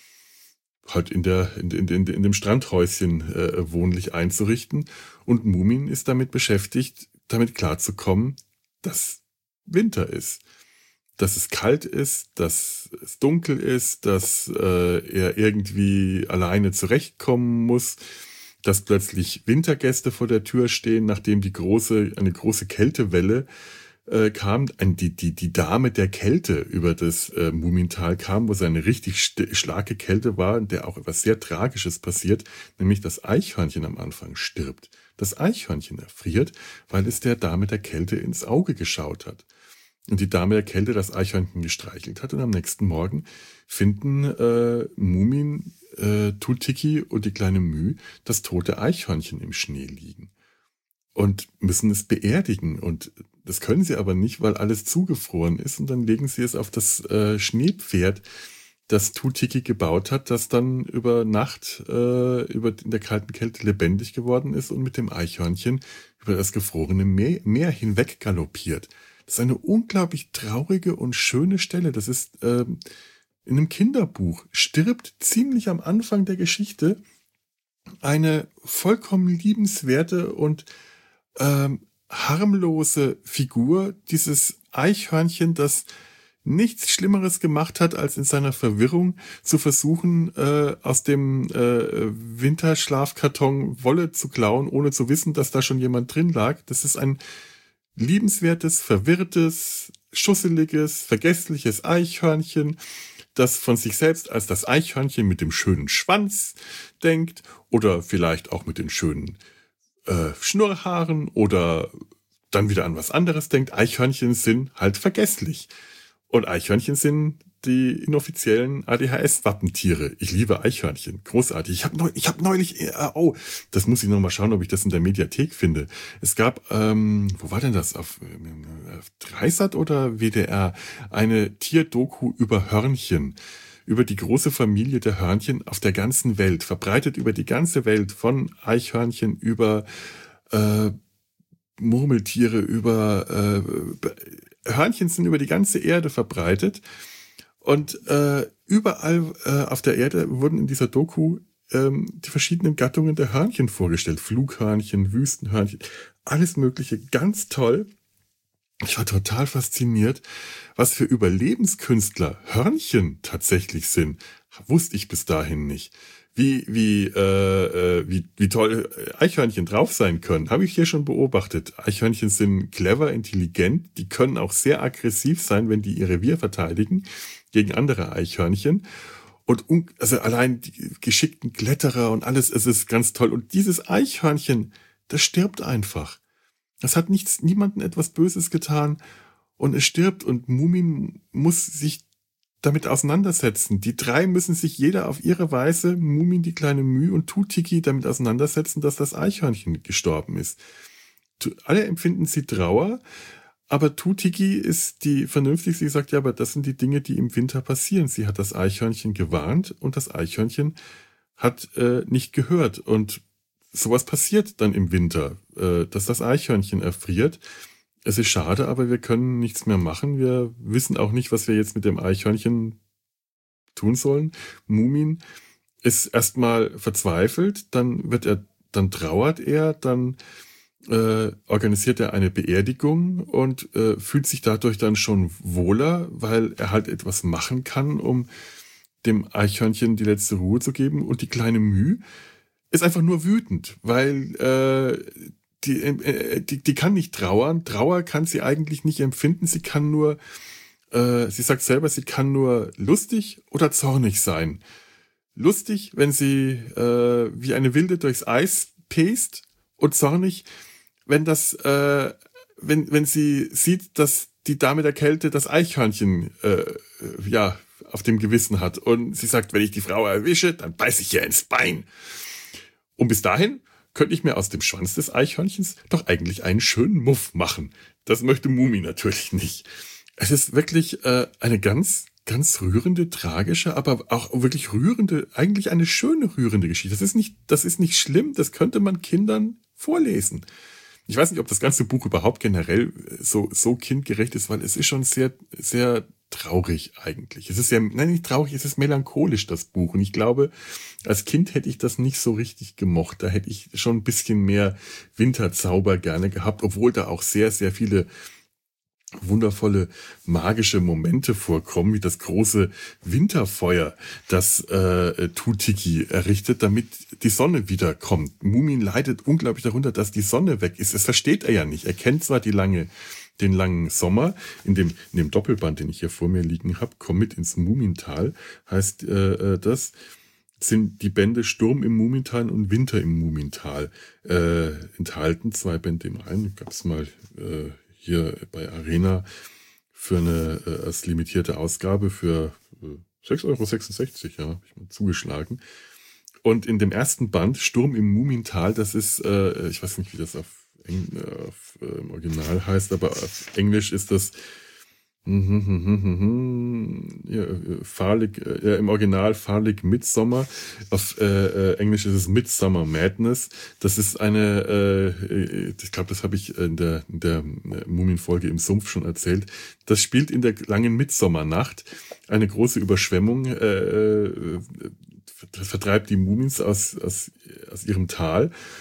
halt in der, in, in, in, in dem Strandhäuschen äh, wohnlich einzurichten. Und Mumin ist damit beschäftigt, damit klarzukommen, dass Winter ist. Dass es kalt ist, dass es dunkel ist, dass äh, er irgendwie alleine zurechtkommen muss, dass plötzlich Wintergäste vor der Tür stehen, nachdem die große, eine große Kältewelle kam, die, die, die Dame der Kälte über das äh, Mumintal kam, wo es eine richtig st- starke Kälte war, in der auch etwas sehr Tragisches passiert, nämlich das Eichhörnchen am Anfang stirbt. Das Eichhörnchen erfriert, weil es der Dame der Kälte ins Auge geschaut hat. Und die Dame der Kälte das Eichhörnchen gestreichelt hat und am nächsten Morgen finden äh, Mumin, äh, Tutiki und die kleine Müh das tote Eichhörnchen im Schnee liegen. Und müssen es beerdigen. Und das können sie aber nicht, weil alles zugefroren ist. Und dann legen sie es auf das äh, Schneepferd, das Tutiki gebaut hat, das dann über Nacht äh, über in der kalten Kälte lebendig geworden ist und mit dem Eichhörnchen über das gefrorene Meer, Meer hinweg galoppiert. Das ist eine unglaublich traurige und schöne Stelle. Das ist äh, in einem Kinderbuch. Stirbt ziemlich am Anfang der Geschichte eine vollkommen liebenswerte und Ähm, harmlose Figur, dieses Eichhörnchen, das nichts Schlimmeres gemacht hat, als in seiner Verwirrung zu versuchen, äh, aus dem äh, Winterschlafkarton Wolle zu klauen, ohne zu wissen, dass da schon jemand drin lag. Das ist ein liebenswertes, verwirrtes, schusseliges, vergessliches Eichhörnchen, das von sich selbst als das Eichhörnchen mit dem schönen Schwanz denkt oder vielleicht auch mit den schönen äh, Schnurrhaaren oder dann wieder an was anderes denkt. Eichhörnchen sind halt vergesslich. Und Eichhörnchen sind die inoffiziellen A D H S-Wappentiere. Ich liebe Eichhörnchen. Großartig. Ich habe neu, ich hab neulich, äh, oh, das muss ich noch mal schauen, ob ich das in der Mediathek finde. Es gab, ähm, wo war denn das? Auf, äh, auf Dreisat oder W D R? Eine Tierdoku über Hörnchen. Über die große Familie der Hörnchen auf der ganzen Welt. Verbreitet über die ganze Welt. Von Eichhörnchen über äh, Murmeltiere, über äh, Hörnchen sind über die ganze Erde verbreitet. Und äh, überall äh, auf der Erde wurden in dieser Doku ähm, die verschiedenen Gattungen der Hörnchen vorgestellt. Flughörnchen, Wüstenhörnchen, alles Mögliche. Ganz toll. Ich war total fasziniert, was für Überlebenskünstler Hörnchen tatsächlich sind. Wusste ich bis dahin nicht. Wie wie äh, wie wie toll Eichhörnchen drauf sein können, habe ich hier schon beobachtet. Eichhörnchen sind clever, intelligent, die können auch sehr aggressiv sein, wenn die ihr Revier verteidigen gegen andere Eichhörnchen. Und also allein die geschickten Kletterer und alles, es ist ganz toll. Und dieses Eichhörnchen, das stirbt einfach. Das hat nichts, niemandem etwas Böses getan und es stirbt und Mumin muss sich damit auseinandersetzen. Die drei müssen sich jeder auf ihre Weise, Mumin, die kleine Müh und Tutiki, damit auseinandersetzen, dass das Eichhörnchen gestorben ist. Alle empfinden sie Trauer, aber Tutiki ist die vernünftig, sie sagt, ja, aber das sind die Dinge, die im Winter passieren. Sie hat das Eichhörnchen gewarnt und das Eichhörnchen hat äh, nicht gehört. Und sowas passiert dann im Winter, äh, dass das Eichhörnchen erfriert. Es ist schade, aber wir können nichts mehr machen. Wir wissen auch nicht, was wir jetzt mit dem Eichhörnchen tun sollen. Mumin ist erstmal verzweifelt, dann wird er, dann trauert er, dann äh, organisiert er eine Beerdigung und äh, fühlt sich dadurch dann schon wohler, weil er halt etwas machen kann, um dem Eichhörnchen die letzte Ruhe zu geben. Und die kleine Müh ist einfach nur wütend, weil äh, die, äh, die, die kann nicht trauern. Trauer kann sie eigentlich nicht empfinden. Sie kann nur, äh, sie sagt selber, sie kann nur lustig oder zornig sein. Lustig, wenn sie äh, wie eine Wilde durchs Eis pest, und zornig, wenn das, äh, wenn wenn sie sieht, dass die Dame der Kälte das Eichhörnchen äh, ja auf dem Gewissen hat und sie sagt, wenn ich die Frau erwische, dann beiß ich ihr ins Bein. Und bis dahin könnte ich mir aus dem Schwanz des Eichhörnchens doch eigentlich einen schönen Muff machen. Das möchte Mumi natürlich nicht. Es ist wirklich äh, eine ganz, ganz rührende, tragische, aber auch wirklich rührende, eigentlich eine schöne rührende Geschichte. Das ist nicht, das ist nicht schlimm, das könnte man Kindern vorlesen. Ich weiß nicht, ob das ganze Buch überhaupt generell so, so kindgerecht ist, weil es ist schon sehr, sehr traurig eigentlich. Es ist ja, nein, nicht traurig, es ist melancholisch, das Buch. Und ich glaube, als Kind hätte ich das nicht so richtig gemocht. Da hätte ich schon ein bisschen mehr Winterzauber gerne gehabt, obwohl da auch sehr, sehr viele wundervolle magische Momente vorkommen, wie das große Winterfeuer, das äh, Tutiki errichtet, damit die Sonne wiederkommt. Mumin leidet unglaublich darunter, dass die Sonne weg ist. Das versteht er ja nicht. Er kennt zwar die lange, den langen Sommer, in dem, in dem Doppelband, den ich hier vor mir liegen habe, Komm mit ins Mumintal, heißt äh, das, sind die Bände Sturm im Mumintal und Winter im Mumintal äh, enthalten. Zwei Bände im einen, gab es mal äh, hier bei Arena für eine äh, als limitierte Ausgabe für äh, sechs Euro sechsundsechzig, ja, habe ich mal zugeschlagen. Und in dem ersten Band, Sturm im Mumintal, das ist, äh, ich weiß nicht, wie das auf, Eng äh, auf äh, im Original heißt, aber auf Englisch ist das ja, Farlig, ja, im Original Farlig Midsommer, auf äh, Englisch ist es Midsummer Madness. Das ist eine, äh, ich glaube, das habe ich in der, in der Mumin-Folge im Sumpf schon erzählt. Das spielt in der langen Midsommernacht. Eine große Überschwemmung äh, vertreibt die Mumins aus, aus, aus ihrem Tal.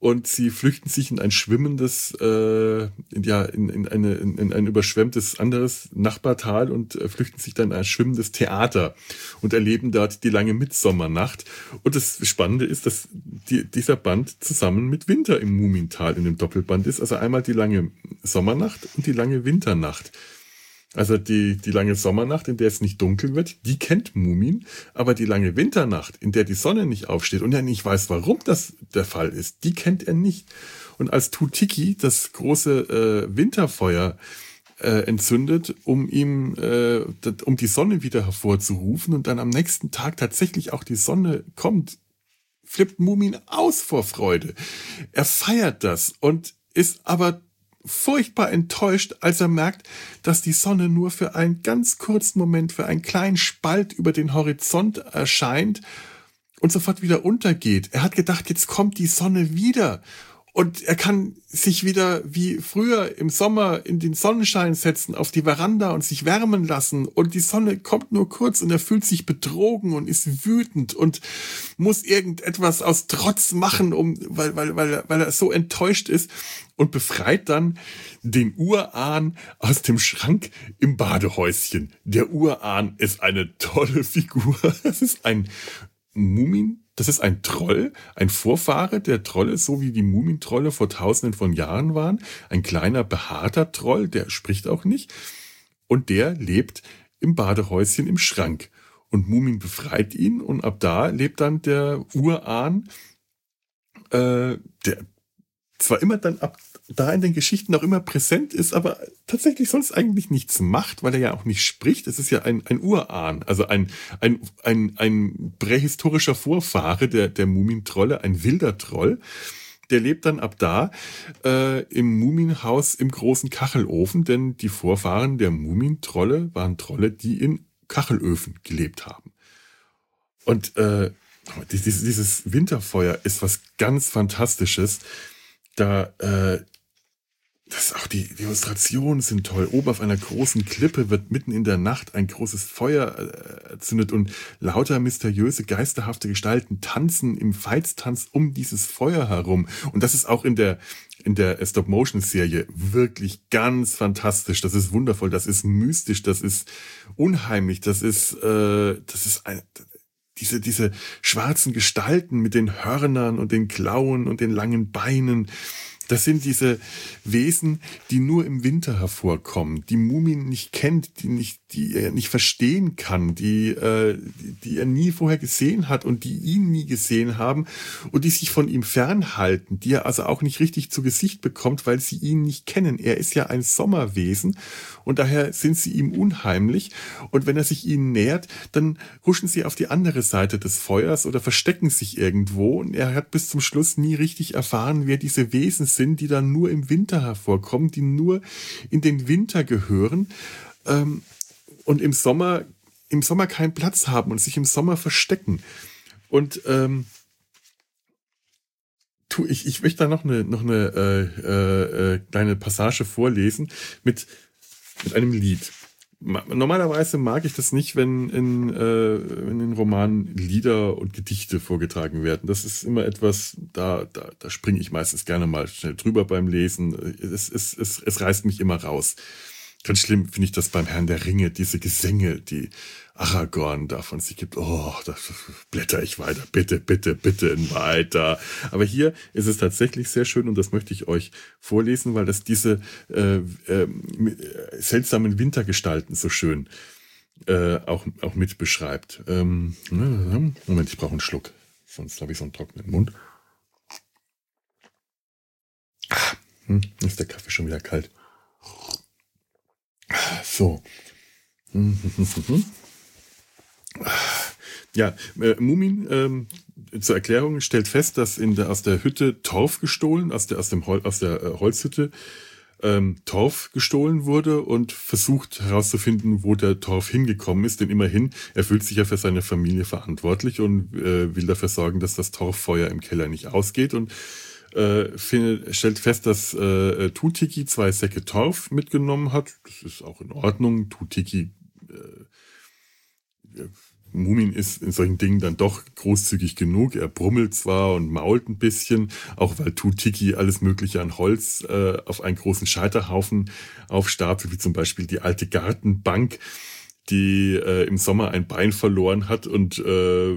und sie flüchten sich in ein schwimmendes, äh, ja, in, in, eine, in, in ein überschwemmtes anderes Nachbartal und äh, flüchten sich dann in ein schwimmendes Theater und erleben dort die lange Mitsommernacht. Und das Spannende ist, dass die, dieser Band zusammen mit Winter im Mumintal in dem Doppelband ist. Also einmal die lange Sommernacht und die lange Winternacht. Also die, die lange Sommernacht, in der es nicht dunkel wird, die kennt Mumin, aber die lange Winternacht, in der die Sonne nicht aufsteht und er nicht weiß, warum das der Fall ist, die kennt er nicht. Und als Tutiki das große äh, Winterfeuer äh, entzündet, um ihm, äh, um die Sonne wieder hervorzurufen und dann am nächsten Tag tatsächlich auch die Sonne kommt, flippt Mumin aus vor Freude. Er feiert das und ist aber furchtbar enttäuscht, als er merkt, dass die Sonne nur für einen ganz kurzen Moment, für einen kleinen Spalt über den Horizont erscheint und sofort wieder untergeht. Er hat gedacht, jetzt kommt die Sonne wieder und er kann sich wieder wie früher im Sommer in den Sonnenschein setzen, auf die Veranda und sich wärmen lassen und die Sonne kommt nur kurz und er fühlt sich betrogen und ist wütend und muss irgendetwas aus Trotz machen, um, weil, weil, weil, weil er so enttäuscht ist und befreit dann den Urahn aus dem Schrank im Badehäuschen. Der Urahn ist eine tolle Figur. Das ist ein Mumin. Das ist ein Troll, ein Vorfahre der Trolle, so wie die Mumintrolle vor tausenden von Jahren waren. Ein kleiner, behaarter Troll, der spricht auch nicht. Und der lebt im Badehäuschen im Schrank. Und Mumin befreit ihn und ab da lebt dann der Urahn, äh, der zwar immer dann ab da in den Geschichten auch immer präsent ist, aber tatsächlich sonst eigentlich nichts macht, weil er ja auch nicht spricht. Es ist ja ein, ein Urahn, also ein, ein, ein, ein prähistorischer Vorfahre der, der Mumintrolle, ein wilder Troll. Der lebt dann ab da äh, im Muminhaus im großen Kachelofen, denn die Vorfahren der Mumintrolle waren Trolle, die in Kachelöfen gelebt haben. Und äh, dieses, dieses Winterfeuer ist was ganz Fantastisches. Da, äh, das auch die, die Illustrationen sind toll. Oben auf einer großen Klippe wird mitten in der Nacht ein großes Feuer äh, erzündet und lauter mysteriöse, geisterhafte Gestalten tanzen im Veitstanz um dieses Feuer herum. Und das ist auch in der in der Stop-Motion-Serie wirklich ganz fantastisch. Das ist wundervoll, das ist mystisch, das ist unheimlich, das ist äh, das ist ein diese diese schwarzen Gestalten mit den Hörnern und den Klauen und den langen Beinen. Das sind diese Wesen, die nur im Winter hervorkommen, die Mumin nicht kennt, die nicht, die er nicht verstehen kann, die, äh, die er nie vorher gesehen hat und die ihn nie gesehen haben und die sich von ihm fernhalten, die er also auch nicht richtig zu Gesicht bekommt, weil sie ihn nicht kennen. Er ist ja ein Sommerwesen und daher sind sie ihm unheimlich. Und wenn er sich ihnen nähert, dann huschen sie auf die andere Seite des Feuers oder verstecken sich irgendwo. Und er hat bis zum Schluss nie richtig erfahren, wer diese Wesen sind, die dann nur im Winter hervorkommen, die nur in den Winter gehören ähm, und im Sommer, im Sommer keinen Platz haben und sich im Sommer verstecken. Und ähm, tu, ich, ich möchte da noch eine, noch eine äh, äh, kleine Passage vorlesen mit, mit einem Lied. Normalerweise mag ich das nicht, wenn in, äh, in den Romanen Lieder und Gedichte vorgetragen werden. Das ist immer etwas, da, da, da springe ich meistens gerne mal schnell drüber beim Lesen. Es, es, es, es reißt mich immer raus. Ganz schlimm finde ich das beim Herrn der Ringe, diese Gesänge, die Aragorn davon sich gibt. Oh, da blätter ich weiter. Bitte, bitte, bitte weiter. Aber hier ist es tatsächlich sehr schön und das möchte ich euch vorlesen, weil das diese äh, äh, seltsamen Wintergestalten so schön äh, auch, auch mit beschreibt. Ähm, Moment, ich brauche einen Schluck. Sonst habe ich so einen trockenen Mund. Ah, hm, ist der Kaffee schon wieder kalt. So. Ja, äh, Mumin, ähm, zur Erklärung, stellt fest, dass in der, aus der Hütte Torf gestohlen, aus der, aus dem Hol, aus der äh, Holzhütte ähm, Torf gestohlen wurde und versucht herauszufinden, wo der Torf hingekommen ist. Denn immerhin, er fühlt sich ja für seine Familie verantwortlich und äh, will dafür sorgen, dass das Torffeuer im Keller nicht ausgeht und Äh, findet, stellt fest, dass äh, Tutiki zwei Säcke Torf mitgenommen hat. Das ist auch in Ordnung. Tutiki äh, Mumin ist in solchen Dingen dann doch großzügig genug. Er brummelt zwar und mault ein bisschen, auch weil Tu-Tiki alles Mögliche an Holz äh, auf einen großen Scheiterhaufen aufstapelt, wie zum Beispiel die alte Gartenbank, die äh, im Sommer ein Bein verloren hat und äh,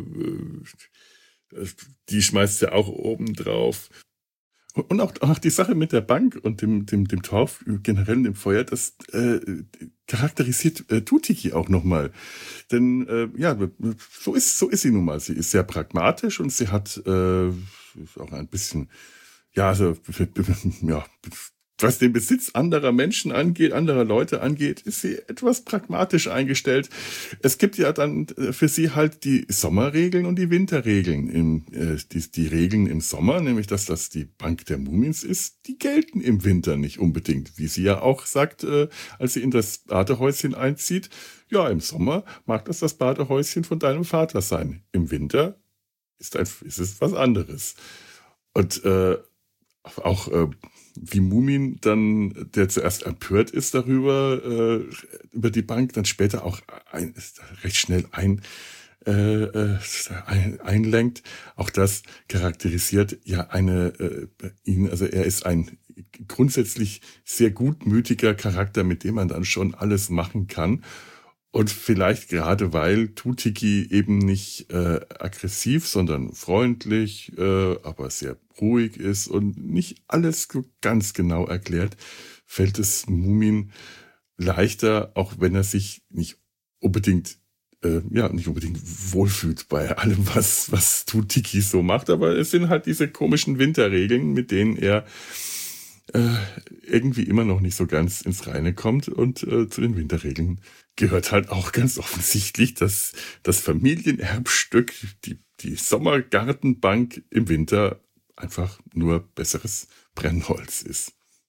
die schmeißt er auch oben drauf. Und auch, auch die Sache mit der Bank und dem, dem, dem Torf, generell dem Feuer, das äh, charakterisiert äh, Tu-Tiki auch nochmal. Denn äh, ja, so ist, so ist sie nun mal. Sie ist sehr pragmatisch und sie hat äh, auch ein bisschen, ja, also, ja, was den Besitz anderer Menschen angeht, anderer Leute angeht, ist sie etwas pragmatisch eingestellt. Es gibt ja dann für sie halt die Sommerregeln und die Winterregeln. Im, äh, die, die Regeln im Sommer, nämlich dass das die Bank der Mumins ist, die gelten im Winter nicht unbedingt. Wie sie ja auch sagt, äh, als sie in das Badehäuschen einzieht, ja, im Sommer mag das das Badehäuschen von deinem Vater sein. Im Winter ist, ein, ist es was anderes. Und äh, auch äh, wie Mumin dann, der zuerst empört ist darüber, äh, über die Bank, dann später auch ein, recht schnell ein, äh, ein, einlenkt. Auch das charakterisiert ja eine, äh, ihn, also er ist ein grundsätzlich sehr gutmütiger Charakter, mit dem man dann schon alles machen kann. Und vielleicht gerade weil Tu-Tiki eben nicht äh, aggressiv, sondern freundlich, äh, aber sehr ruhig ist und nicht alles so ganz genau erklärt, fällt es Mumin leichter, auch wenn er sich nicht unbedingt, äh, ja, nicht unbedingt wohlfühlt bei allem, was, was Tu-Tiki so macht. Aber es sind halt diese komischen Winterregeln, mit denen er äh, irgendwie immer noch nicht so ganz ins Reine kommt. Und äh, zu den Winterregeln gehört halt auch ganz offensichtlich, dass das Familienerbstück, die, die Sommergartenbank im Winter einfach nur besseres Brennholz ist.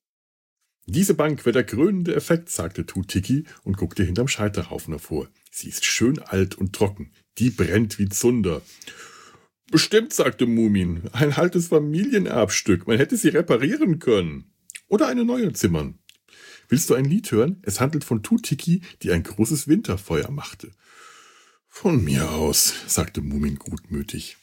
Diese Bank wäre der krönende Effekt, sagte Tu-Tiki und guckte hinterm Scheiterhaufen hervor. Sie ist schön alt und trocken. Die brennt wie Zunder. Bestimmt, sagte Mumin. Ein altes Familienerbstück. Man hätte sie reparieren können. Oder eine neue zimmern. Willst du ein Lied hören? Es handelt von Tu-Tiki, die ein großes Winterfeuer machte. Von mir aus, sagte Mumin gutmütig.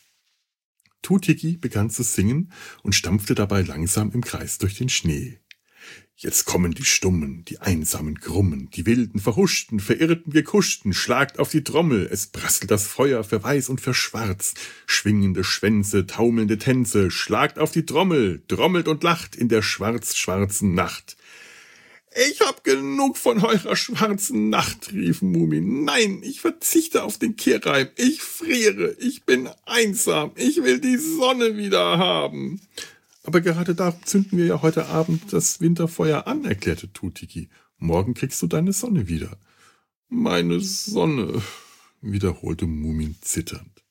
Tu-Tiki begann zu singen und stampfte dabei langsam im Kreis durch den Schnee. Jetzt kommen die Stummen, die einsamen Krummen, die wilden, verhuschten, verirrten, gekuschten, schlagt auf die Trommel, es prasselt das Feuer für weiß und für schwarz, schwingende Schwänze, taumelnde Tänze, schlagt auf die Trommel, trommelt und lacht in der schwarz-schwarzen Nacht. Ich hab genug von eurer schwarzen Nacht, rief Mumin. Nein, ich verzichte auf den Kehrreim. Ich friere. Ich bin einsam. Ich will die Sonne wieder haben. Aber gerade darum zünden wir ja heute Abend das Winterfeuer an, erklärte Tu-Tiki. Morgen kriegst du deine Sonne wieder. Meine Sonne, wiederholte Mumin zitternd.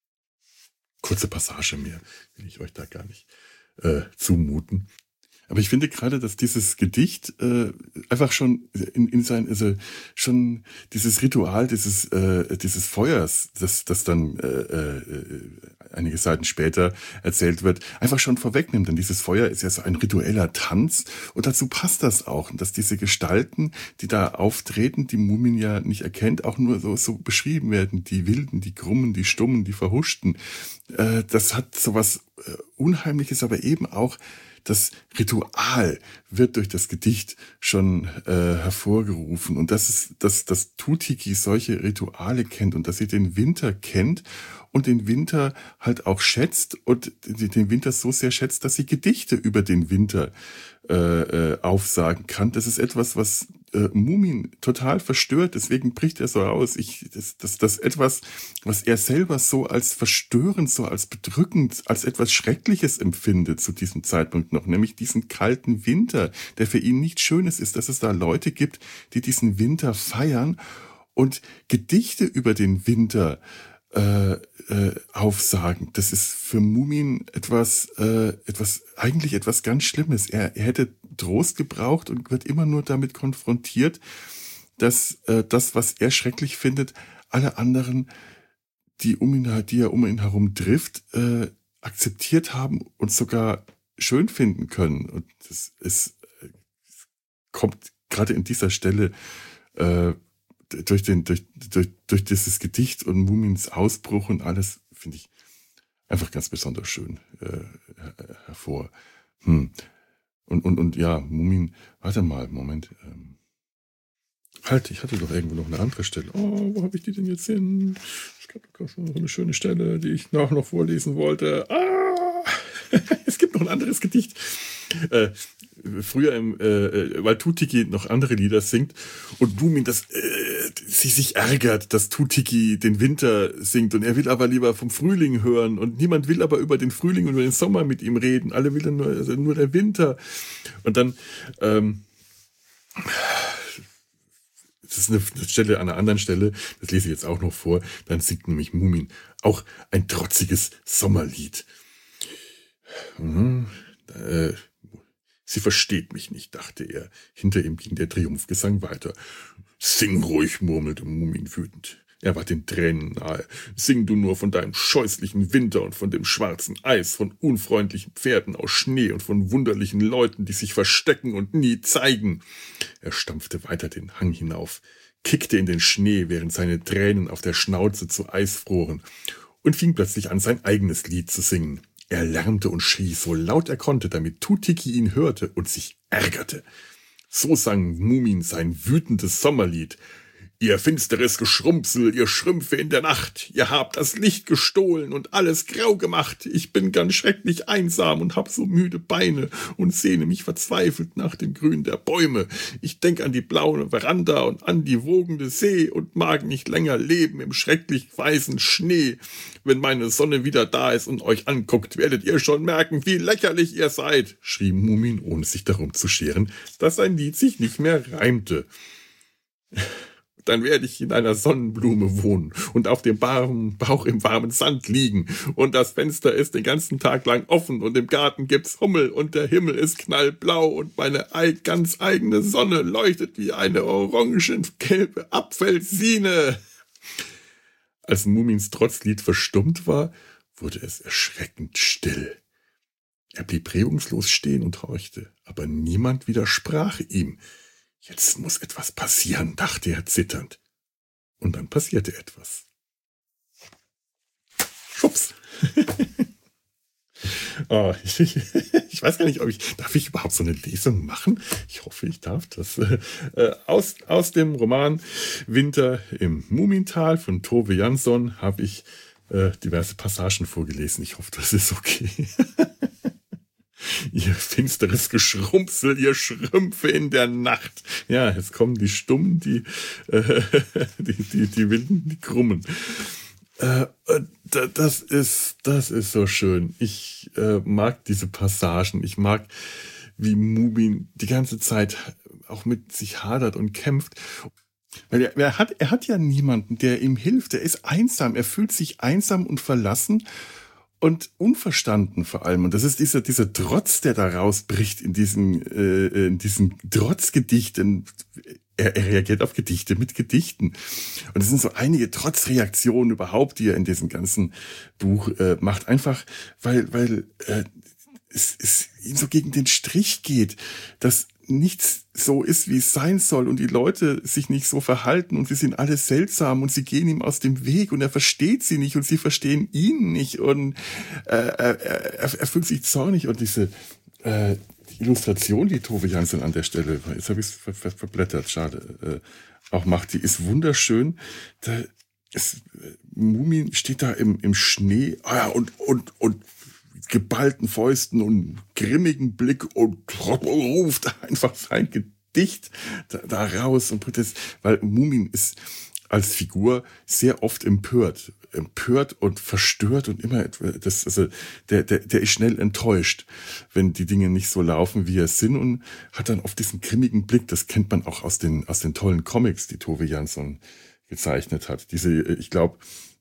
Kurze Passage mehr, will ich euch da gar nicht äh, zumuten. Aber ich finde gerade, dass dieses Gedicht äh, einfach schon in, in sein, also schon dieses Ritual dieses äh, dieses Feuers, das das dann äh, äh, einige Seiten später erzählt wird, einfach schon vorwegnimmt. Denn dieses Feuer ist ja so ein ritueller Tanz und dazu passt das auch, dass diese Gestalten, die da auftreten, die Mumin ja nicht erkennt, auch nur so so beschrieben werden, die Wilden, die Krummen, die Stummen, die Verhuschten. Äh, das hat sowas äh, Unheimliches, aber eben auch das Ritual wird durch das Gedicht schon äh, hervorgerufen. Und das ist, dass, dass Tu-Tiki solche Rituale kennt und dass sie den Winter kennt und den Winter halt auch schätzt und den Winter so sehr schätzt, dass sie Gedichte über den Winter äh, äh, aufsagen kann. Das ist etwas, was äh, Mumin total verstört. Deswegen bricht er so aus. Ich, das, das, das etwas, was er selber so als verstörend, so als bedrückend, als etwas Schreckliches empfindet zu diesem Zeitpunkt noch, nämlich diesen kalten Winter, der für ihn nichts Schönes ist, dass es da Leute gibt, die diesen Winter feiern und Gedichte über den Winter Äh, äh, aufsagen. Das ist für Mumin etwas, äh, etwas, eigentlich etwas ganz Schlimmes. Er, er hätte Trost gebraucht und wird immer nur damit konfrontiert, dass äh, das, was er schrecklich findet, alle anderen, die um ihn, die er um ihn herum trifft, äh, akzeptiert haben und sogar schön finden können. Und das ist, äh, kommt gerade in dieser Stelle äh, durch, den, durch, durch, durch dieses Gedicht und Mumins Ausbruch und alles, finde ich einfach ganz besonders schön äh, hervor. Hm. Und, und, und ja, Mumin, warte mal, Moment. Ähm, halt, ich hatte doch irgendwo noch eine andere Stelle. Oh, wo habe ich die denn jetzt hin? Es gab doch so eine schöne Stelle, die ich noch, noch vorlesen wollte. Ah, es gibt noch ein anderes Gedicht. Äh, früher, im, äh, weil Tutiki noch andere Lieder singt und Mumin das, äh, sie sich ärgert, dass Tutiki den Winter singt und er will aber lieber vom Frühling hören und niemand will aber über den Frühling und über den Sommer mit ihm reden. Alle will nur, also nur der Winter. Und dann, ähm, das ist eine Stelle an einer anderen Stelle, das lese ich jetzt auch noch vor, dann singt nämlich Mumin auch ein trotziges Sommerlied. Mhm. Äh, Sie versteht mich nicht, dachte er. Hinter ihm ging der Triumphgesang weiter. Sing ruhig, murmelte Mumin wütend. Er war den Tränen nahe. Sing du nur von deinem scheußlichen Winter und von dem schwarzen Eis, von unfreundlichen Pferden aus Schnee und von wunderlichen Leuten, die sich verstecken und nie zeigen. Er stampfte weiter den Hang hinauf, kickte in den Schnee, während seine Tränen auf der Schnauze zu Eis froren, und fing plötzlich an, sein eigenes Lied zu singen. Er lärmte und schrie so laut er konnte, damit Tutiki ihn hörte und sich ärgerte. So sang Mumin sein wütendes Sommerlied. Ihr finsteres Geschrumpsel, ihr Schrümpfe in der Nacht, ihr habt das Licht gestohlen und alles grau gemacht. Ich bin ganz schrecklich einsam und hab so müde Beine und sehne mich verzweifelt nach dem Grün der Bäume. Ich denk an die blaue Veranda und an die wogende See und mag nicht länger leben im schrecklich weißen Schnee. Wenn meine Sonne wieder da ist und euch anguckt, werdet ihr schon merken, wie lächerlich ihr seid, schrie Mumin, ohne sich darum zu scheren, dass sein Lied sich nicht mehr reimte. Dann werde ich in einer Sonnenblume wohnen und auf dem Bauch im warmen Sand liegen. Und das Fenster ist den ganzen Tag lang offen und im Garten gibt's Hummel und der Himmel ist knallblau und meine ganz eigene Sonne leuchtet wie eine orangengelbe Apfelsine. Als Mumins Trotzlied verstummt war, wurde es erschreckend still. Er blieb regungslos stehen und horchte, aber niemand widersprach ihm. Jetzt muss etwas passieren, dachte er zitternd. Und dann passierte etwas. Schubs. Oh, ich, ich weiß gar nicht, ob ich, darf ich überhaupt so eine Lesung machen? Ich hoffe, ich darf das. Äh, aus, aus dem Roman Winter im Mumintal von Tove Jansson habe ich äh, diverse Passagen vorgelesen. Ich hoffe, das ist okay. Ihr finsteres Geschrumpsel, ihr Schrümpfe in der Nacht. Ja, jetzt kommen die Stummen, die, äh, die, die, die Wilden, die Krummen. Äh, das ist, das ist so schön. Ich äh, mag diese Passagen. Ich mag, wie Mumin die ganze Zeit auch mit sich hadert und kämpft. Weil er, er hat, er hat ja niemanden, der ihm hilft. Er ist einsam. Er fühlt sich einsam und verlassen. Und unverstanden vor allem. Und das ist dieser, dieser Trotz, der da rausbricht in diesem, äh, in diesem Trotzgedicht. Er, er reagiert auf Gedichte mit Gedichten. Und es sind so einige Trotzreaktionen überhaupt, die er in diesem ganzen Buch äh, macht. Einfach, weil, weil äh, es, es ihm so gegen den Strich geht, dass nichts so ist, wie es sein soll und die Leute sich nicht so verhalten und sie sind alle seltsam und sie gehen ihm aus dem Weg und er versteht sie nicht und sie verstehen ihn nicht und äh, er, er, er fühlt sich zornig und diese äh, die Illustration, die Tove Jansson an der Stelle, jetzt habe ich es ver ver verblättert, schade, äh, auch macht, die ist wunderschön. Da ist, äh, Mumin steht da im, im Schnee ah ja, und, und, und geballten Fäusten und grimmigen Blick und ruft einfach sein Gedicht da, da raus und protest, weil Mumin ist als Figur sehr oft empört, empört und verstört und immer das, also der, der, der ist schnell enttäuscht, wenn die Dinge nicht so laufen, wie es sind und hat dann oft diesen grimmigen Blick. Das kennt man auch aus den aus den tollen Comics, die Tove Jansson gezeichnet hat. Diese, ich glaube,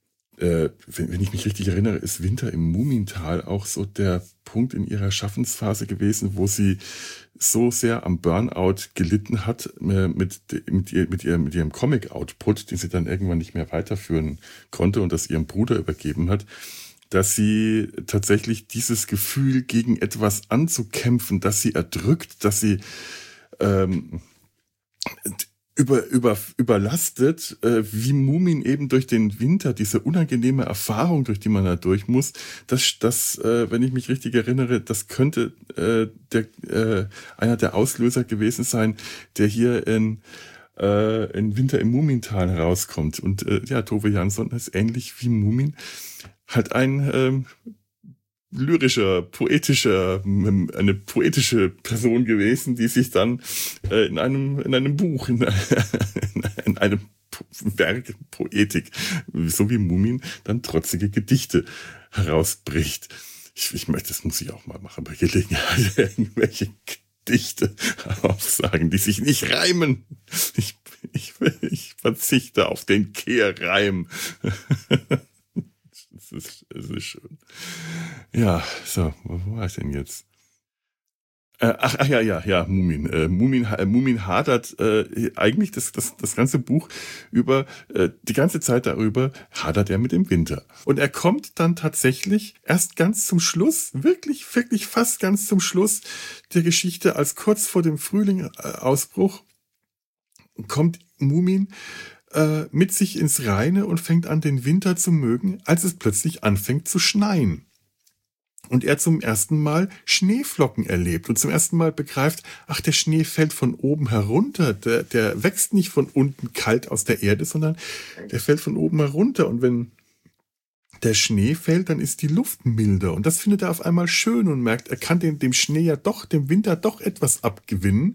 Äh, wenn, wenn ich mich richtig erinnere, ist Winter im Mumintal auch so der Punkt in ihrer Schaffensphase gewesen, wo sie so sehr am Burnout gelitten hat äh, mit, mit, ihr, mit, ihr, mit ihrem Comic-Output, den sie dann irgendwann nicht mehr weiterführen konnte und das ihrem Bruder übergeben hat, dass sie tatsächlich dieses Gefühl, gegen etwas anzukämpfen, das sie erdrückt, dass sie ähm, über, über, überlastet, äh, wie Mumin eben durch den Winter, diese unangenehme Erfahrung, durch die man da durch muss, das, das äh, wenn ich mich richtig erinnere, das könnte äh, der, äh, einer der Auslöser gewesen sein, der hier in, äh, in Winter im Mumintal herauskommt. Und äh, ja, Tove Jansson ist ähnlich wie Mumin halt ein ähm, lyrischer, poetischer, eine poetische Person gewesen, die sich dann äh, in einem in einem Buch, in, in einem Werk Poetik, so wie Mumin, dann trotzige Gedichte herausbricht. Ich, ich möchte, das muss ich auch mal machen bei Gelegenheit, irgendwelche Gedichte aufsagen, die sich nicht reimen. Ich, ich, ich verzichte auf den Kehrreim. Es ist, es ist schön. Ja, so, wo war ich denn jetzt? Äh, ach, ach ja, ja, ja, Mumin. Äh, Mumin, äh, Mumin hadert äh, eigentlich das, das, das ganze Buch über, äh, die ganze Zeit darüber hadert er mit dem Winter. Und er kommt dann tatsächlich erst ganz zum Schluss, wirklich, wirklich fast ganz zum Schluss der Geschichte, als kurz vor dem Frühling-Ausbruch kommt Mumin äh, mit sich ins Reine und fängt an, den Winter zu mögen, als es plötzlich anfängt zu schneien. Und er zum ersten Mal Schneeflocken erlebt und zum ersten Mal begreift, ach, der Schnee fällt von oben herunter, der, der wächst nicht von unten kalt aus der Erde, sondern der fällt von oben herunter. Und wenn der Schnee fällt, dann ist die Luft milder. Und das findet er auf einmal schön und merkt, er kann dem, dem Schnee ja doch, dem Winter doch etwas abgewinnen,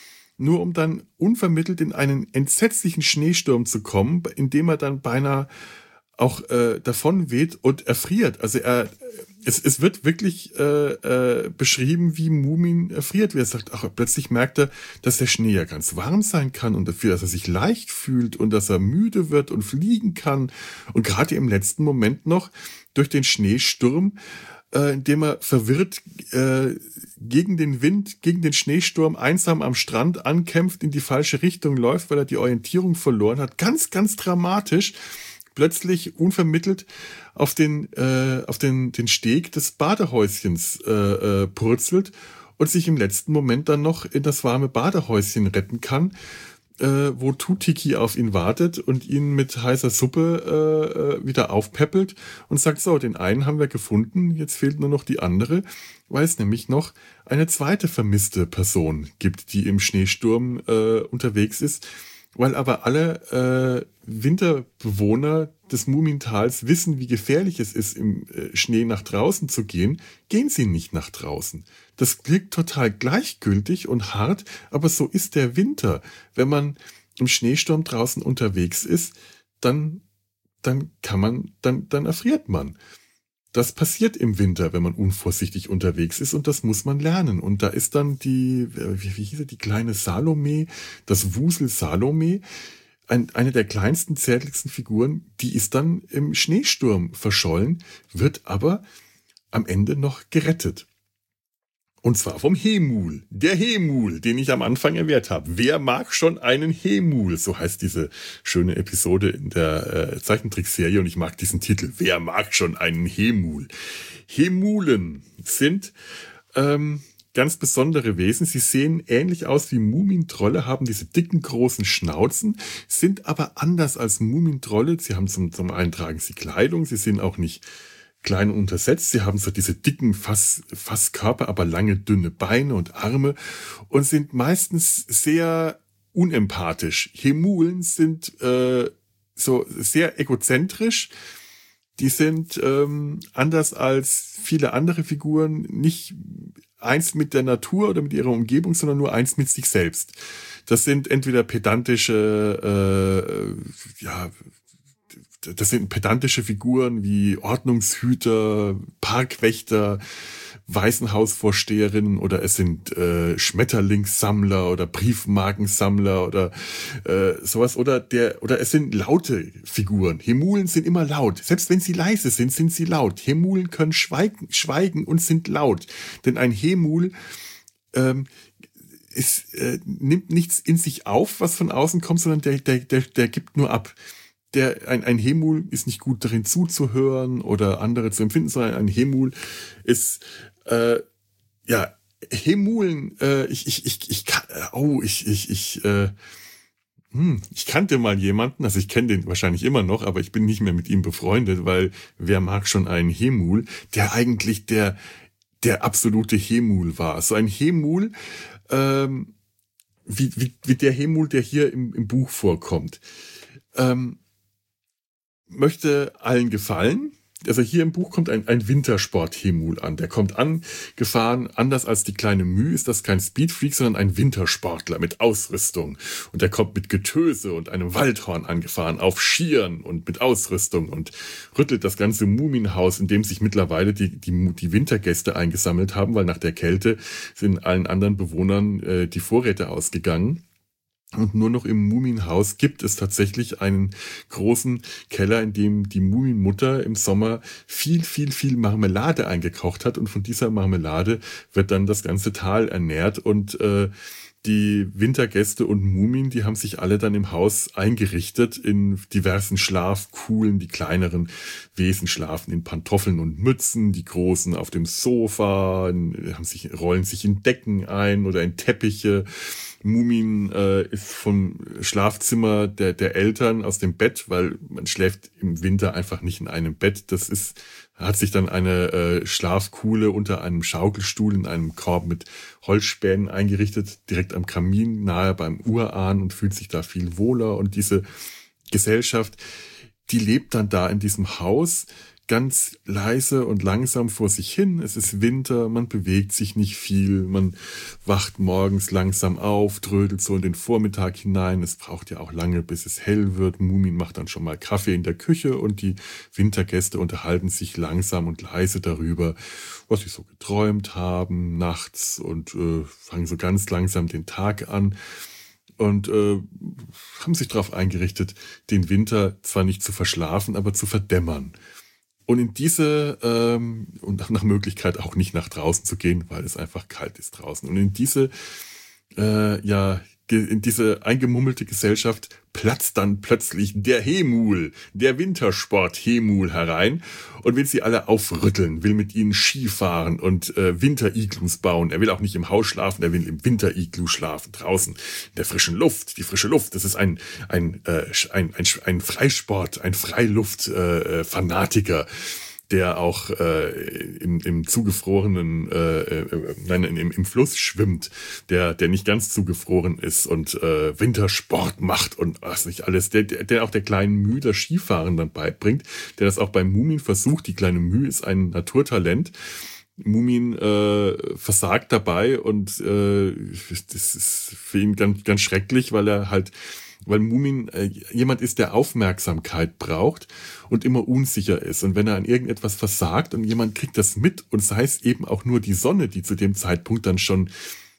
nur um dann unvermittelt in einen entsetzlichen Schneesturm zu kommen, in dem er dann beinahe auch äh, davon weht und erfriert. Also er, es, es wird wirklich äh, äh, beschrieben, wie Mumin erfriert, wie er sagt, ach, plötzlich merkt er, dass der Schnee ja ganz warm sein kann und dafür, dass er sich leicht fühlt und dass er müde wird und fliegen kann. Und gerade im letzten Moment noch durch den Schneesturm, äh, indem er verwirrt äh, gegen den Wind, gegen den Schneesturm einsam am Strand ankämpft, in die falsche Richtung läuft, weil er die Orientierung verloren hat. Ganz, ganz dramatisch. Plötzlich unvermittelt auf den äh, auf den den Steg des Badehäuschens äh, äh, purzelt und sich im letzten Moment dann noch in das warme Badehäuschen retten kann, äh, wo Tutiki auf ihn wartet und ihn mit heißer Suppe äh, wieder aufpäppelt und sagt, so, den einen haben wir gefunden, jetzt fehlt nur noch die andere, weil es nämlich noch eine zweite vermisste Person gibt, die im Schneesturm äh, unterwegs ist. Weil aber alle äh, Winterbewohner des Mumintals wissen, wie gefährlich es ist, im äh, Schnee nach draußen zu gehen, gehen sie nicht nach draußen. Das klingt total gleichgültig und hart, aber so ist der Winter. Wenn man im Schneesturm draußen unterwegs ist, dann, dann kann man, dann, dann erfriert man. Das passiert im Winter, wenn man unvorsichtig unterwegs ist und das muss man lernen. Und da ist dann die, wie, wie hieß sie, die kleine Salome, das Wusel Salome, ein, eine der kleinsten, zärtlichsten Figuren, die ist dann im Schneesturm verschollen, wird aber am Ende noch gerettet. Und zwar vom Hemul. Der Hemul, den ich am Anfang erwähnt habe. Wer mag schon einen Hemul? So heißt diese schöne Episode in der äh, Zeichentrickserie und ich mag diesen Titel. Wer mag schon einen Hemul? Hemulen sind ähm, ganz besondere Wesen. Sie sehen ähnlich aus wie Mumintrolle, haben diese dicken, großen Schnauzen, sind aber anders als Mumintrolle. Sie haben zum, zum einen tragen sie Kleidung, sie sind auch nicht klein und untersetzt. Sie haben so diese dicken, fast, fast Körper, aber lange, dünne Beine und Arme und sind meistens sehr unempathisch. Hemulen sind äh, so sehr egozentrisch. Die sind ähm, anders als viele andere Figuren nicht eins mit der Natur oder mit ihrer Umgebung, sondern nur eins mit sich selbst. Das sind entweder pedantische, äh, ja, das sind pedantische Figuren wie Ordnungshüter, Parkwächter, Waisenhausvorsteherinnen oder es sind äh, Schmetterlingssammler oder Briefmarkensammler oder äh, sowas oder der oder es sind laute Figuren. Hemulen sind immer laut. Selbst wenn sie leise sind, sind sie laut. Hemulen können schweigen, schweigen und sind laut. Denn ein Hemul ähm, ist, äh, nimmt nichts in sich auf, was von außen kommt, sondern der, der, der, der gibt nur ab. Der, ein, ein Hemul ist nicht gut darin zuzuhören oder andere zu empfinden, sondern ein Hemul ist, äh, ja, Hemulen, äh, ich, ich, ich, ich kann, oh, ich, ich, ich, äh, hm, ich kannte mal jemanden, also ich kenne den wahrscheinlich immer noch, aber ich bin nicht mehr mit ihm befreundet, weil wer mag schon einen Hemul, der eigentlich der, der absolute Hemul war. So ein Hemul, ähm, wie, wie, wie der Hemul, der hier im, im Buch vorkommt. Ähm, möchte allen gefallen. Also hier im Buch kommt ein, ein Wintersport-Hemul an. Der kommt angefahren, anders als die kleine Müh ist das kein Speedfreak, sondern ein Wintersportler mit Ausrüstung. Und der kommt mit Getöse und einem Waldhorn angefahren, auf Skiern und mit Ausrüstung und rüttelt das ganze Muminhaus, in dem sich mittlerweile die, die, die Wintergäste eingesammelt haben, weil nach der Kälte sind allen anderen Bewohnern äh, die Vorräte ausgegangen. Und nur noch im Muminhaus gibt es tatsächlich einen großen Keller, in dem die Muminmutter im Sommer viel, viel, viel Marmelade eingekocht hat. Und von dieser Marmelade wird dann das ganze Tal ernährt. Und äh, die Wintergäste und Mumin, die haben sich alle dann im Haus eingerichtet in diversen Schlafkuhlen. Die kleineren Wesen schlafen in Pantoffeln und Mützen, die großen auf dem Sofa, haben sich, rollen sich in Decken ein oder in Teppiche. Mumin äh, ist vom Schlafzimmer der, der Eltern aus dem Bett, weil man schläft im Winter einfach nicht in einem Bett. Das ist, hat sich dann eine äh, Schlafkuhle unter einem Schaukelstuhl in einem Korb mit Holzspänen eingerichtet, direkt am Kamin, nahe beim Urahn und fühlt sich da viel wohler. Und diese Gesellschaft, die lebt dann da in diesem Haus, ganz leise und langsam vor sich hin. Es ist Winter, man bewegt sich nicht viel, man wacht morgens langsam auf, trödelt so in den Vormittag hinein. Es braucht ja auch lange, bis es hell wird. Mumin macht dann schon mal Kaffee in der Küche und die Wintergäste unterhalten sich langsam und leise darüber, was sie so geträumt haben nachts und äh, fangen so ganz langsam den Tag an. Und äh, haben sich darauf eingerichtet, den Winter zwar nicht zu verschlafen, aber zu verdämmern. Und in diese, ähm, und nach Möglichkeit auch nicht nach draußen zu gehen, weil es einfach kalt ist draußen. Und in diese, äh, ja, in diese eingemummelte Gesellschaft platzt dann plötzlich der Hemul, der Wintersport-Hemul herein und will sie alle aufrütteln, will mit ihnen Skifahren und äh, Winteriglus bauen. Er will auch nicht im Haus schlafen, er will im Winteriglu schlafen, draußen in der frischen Luft. Die frische Luft, das ist ein ein äh, ein, ein, ein Freisport, ein Freiluft-Fanatiker. Äh, der auch äh, im, im zugefrorenen, äh, äh, nein, im, im Fluss schwimmt, der der nicht ganz zugefroren ist und äh, Wintersport macht und was nicht alles, der, der auch der kleinen Müh das Skifahren dann beibringt, der das auch beim Mumin versucht. Die kleine Müh ist ein Naturtalent. Mumin äh, versagt dabei und äh, das ist für ihn ganz, ganz schrecklich, weil er halt weil Mumin äh, jemand ist, der Aufmerksamkeit braucht und immer unsicher ist. Und wenn er an irgendetwas versagt und jemand kriegt das mit und sei es eben auch nur die Sonne, die zu dem Zeitpunkt dann schon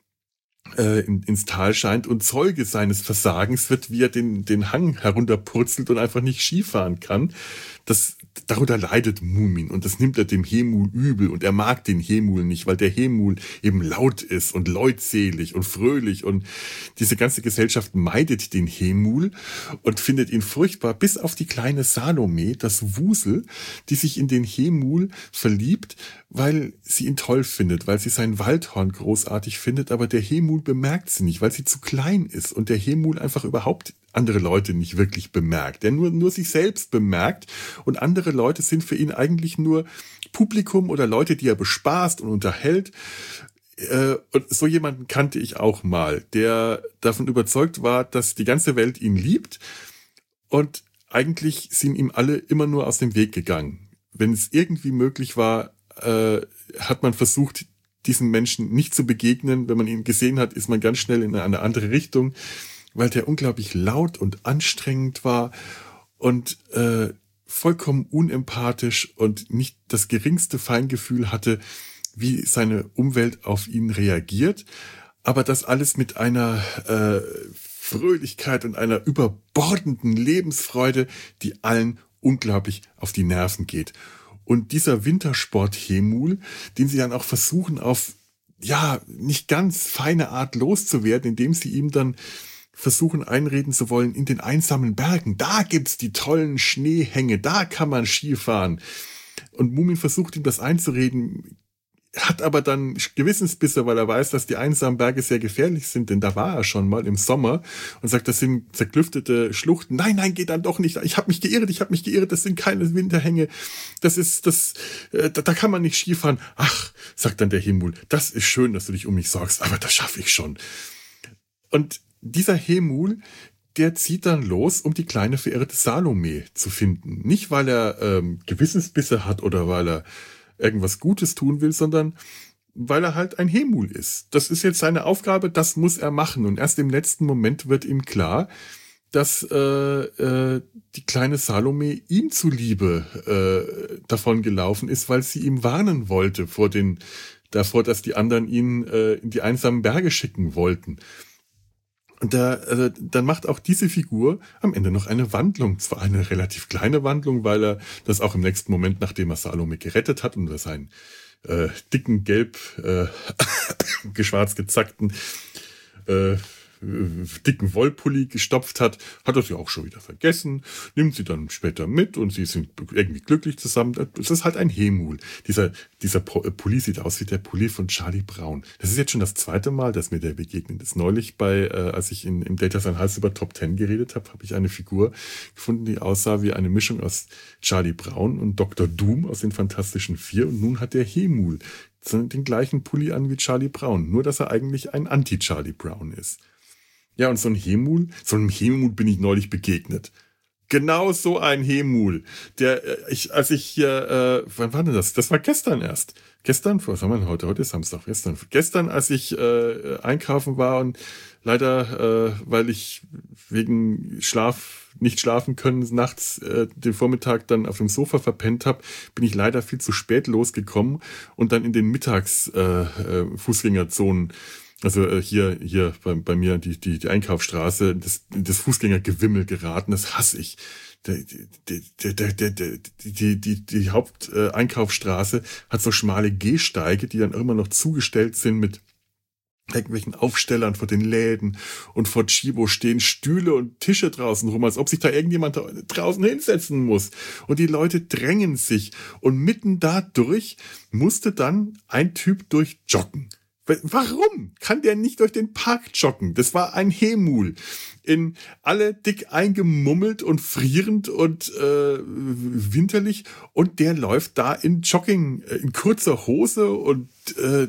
äh, in, ins Tal scheint und Zeuge seines Versagens wird, wie er den, den Hang herunterpurzelt und einfach nicht Skifahren kann, das darunter leidet Mumin und das nimmt er dem Hemul übel und er mag den Hemul nicht, weil der Hemul eben laut ist und leutselig und fröhlich und diese ganze Gesellschaft meidet den Hemul und findet ihn furchtbar, bis auf die kleine Salome, das Wusel, die sich in den Hemul verliebt, weil sie ihn toll findet, weil sie sein Waldhorn großartig findet, aber der Hemul bemerkt sie nicht, weil sie zu klein ist und der Hemul einfach überhaupt andere Leute nicht wirklich bemerkt. Der nur, nur sich selbst bemerkt und andere Leute sind für ihn eigentlich nur Publikum oder Leute, die er bespaßt und unterhält. Äh, und so jemanden kannte ich auch mal, der davon überzeugt war, dass die ganze Welt ihn liebt und eigentlich sind ihm alle immer nur aus dem Weg gegangen. Wenn es irgendwie möglich war, äh, hat man versucht, diesen Menschen nicht zu begegnen. Wenn man ihn gesehen hat, ist man ganz schnell in eine andere Richtung, weil der unglaublich laut und anstrengend war und äh, vollkommen unempathisch und nicht das geringste Feingefühl hatte, wie seine Umwelt auf ihn reagiert. Aber das alles mit einer äh, Fröhlichkeit und einer überbordenden Lebensfreude, die allen unglaublich auf die Nerven geht. Und dieser Wintersport-Hemul, den sie dann auch versuchen, auf ja nicht ganz feine Art loszuwerden, indem sie ihm dann versuchen einreden zu wollen, in den einsamen Bergen, da gibt's die tollen Schneehänge, da kann man Skifahren. Und Mumin versucht ihm das einzureden, hat aber dann Gewissensbisse, weil er weiß, dass die einsamen Berge sehr gefährlich sind, denn da war er schon mal im Sommer und sagt, das sind zerklüftete Schluchten. Nein, nein, geht dann doch nicht. Ich habe mich geirrt, ich habe mich geirrt, das sind keine Winterhänge. Das ist, das, äh, da, da kann man nicht Skifahren. Ach, sagt dann der Hemul, das ist schön, dass du dich um mich sorgst, aber das schaffe ich schon. Und dieser Hemul, der zieht dann los, um die kleine verirrte Salome zu finden. Nicht, weil er ähm, Gewissensbisse hat oder weil er irgendwas Gutes tun will, sondern weil er halt ein Hemul ist. Das ist jetzt seine Aufgabe, das muss er machen. Und erst im letzten Moment wird ihm klar, dass äh, äh, die kleine Salome ihm zuliebe äh, davon gelaufen ist, weil sie ihm warnen wollte vor den, davor, dass die anderen ihn äh, in die einsamen Berge schicken wollten. Und da, also, dann macht auch diese Figur am Ende noch eine Wandlung. Zwar eine relativ kleine Wandlung, weil er das auch im nächsten Moment, nachdem er Salome gerettet hat und seinen äh, dicken, gelb, äh, geschwarz gezackten, äh, dicken Wollpulli gestopft hat, hat er sie auch schon wieder vergessen, nimmt sie dann später mit und sie sind irgendwie glücklich zusammen. Das ist halt ein Hemul. Dieser, dieser Pulli sieht aus wie der Pulli von Charlie Brown. Das ist jetzt schon das zweite Mal, dass mir der begegnet ist. Neulich bei, äh, als ich in, im Data sein Hals über Top Ten geredet habe, habe ich eine Figur gefunden, die aussah wie eine Mischung aus Charlie Brown und Doktor Doom aus den Fantastischen Vier, und nun hat der Hemul den gleichen Pulli an wie Charlie Brown, nur dass er eigentlich ein Anti-Charlie Brown ist. Ja, und so ein Hemul, so einem Hemul bin ich neulich begegnet. Genau so ein Hemul. Der, ich, als ich hier, äh, wann war denn das? Das war gestern erst. Gestern, was haben wir denn heute? Heute ist Samstag. Gestern, gestern, als ich äh, einkaufen war und leider, äh, weil ich wegen Schlaf, nicht schlafen können, nachts äh, den Vormittag dann auf dem Sofa verpennt habe, bin ich leider viel zu spät losgekommen und dann in den Mittags äh, äh, Fußgängerzonen, also äh, hier hier bei, bei mir die die die Einkaufsstraße, das das Fußgängergewimmel geraten, das hasse ich. Der, der, der, der, der, die die die Haupteinkaufsstraße hat so schmale Gehsteige, die dann immer noch zugestellt sind mit irgendwelchen Aufstellern vor den Läden, und vor Chibo stehen Stühle und Tische draußen rum, als ob sich da irgendjemand da draußen hinsetzen muss. Und die Leute drängen sich, und mitten dadurch musste dann ein Typ durchjoggen. Warum kann der nicht durch den Park joggen? Das war ein Hemul. In alle dick eingemummelt und frierend und äh, winterlich, und der läuft da in Jogging, in kurzer Hose und äh,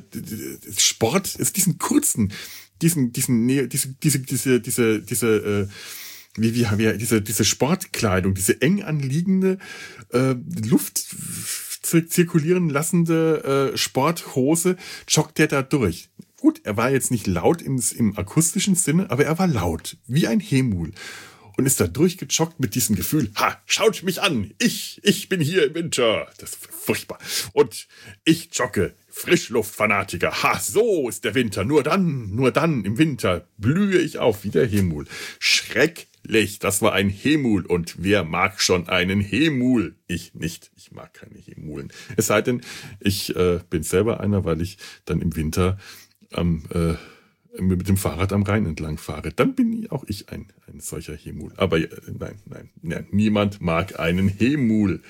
Sport, ist diesen kurzen, diesen, diesen, diese, diese, diese, diese, diese, äh, wie, wie, wie, diese, diese Sportkleidung, diese eng anliegende äh, Luft zirkulieren lassende äh, Sporthose, joggt der da durch. Gut, er war jetzt nicht laut im, im akustischen Sinne, aber er war laut, wie ein Hemul. Und ist da durchgejoggt mit diesem Gefühl, ha, schaut mich an, ich, ich bin hier im Winter. Das ist furchtbar. Und ich jogge, Frischluftfanatiker, ha, so ist der Winter. Nur dann, nur dann im Winter blühe ich auf wie der Hemul. Schrecklich, das war ein Hemul, und wer mag schon einen Hemul? Ich nicht, ich mag keine Hemulen. Es sei denn, ich äh, bin selber einer, weil ich dann im Winter am äh, mit dem Fahrrad am Rhein entlang fahre. Dann bin auch ich ein, ein solcher Hemul. Aber äh, nein, nein, nein, niemand mag einen Hemul.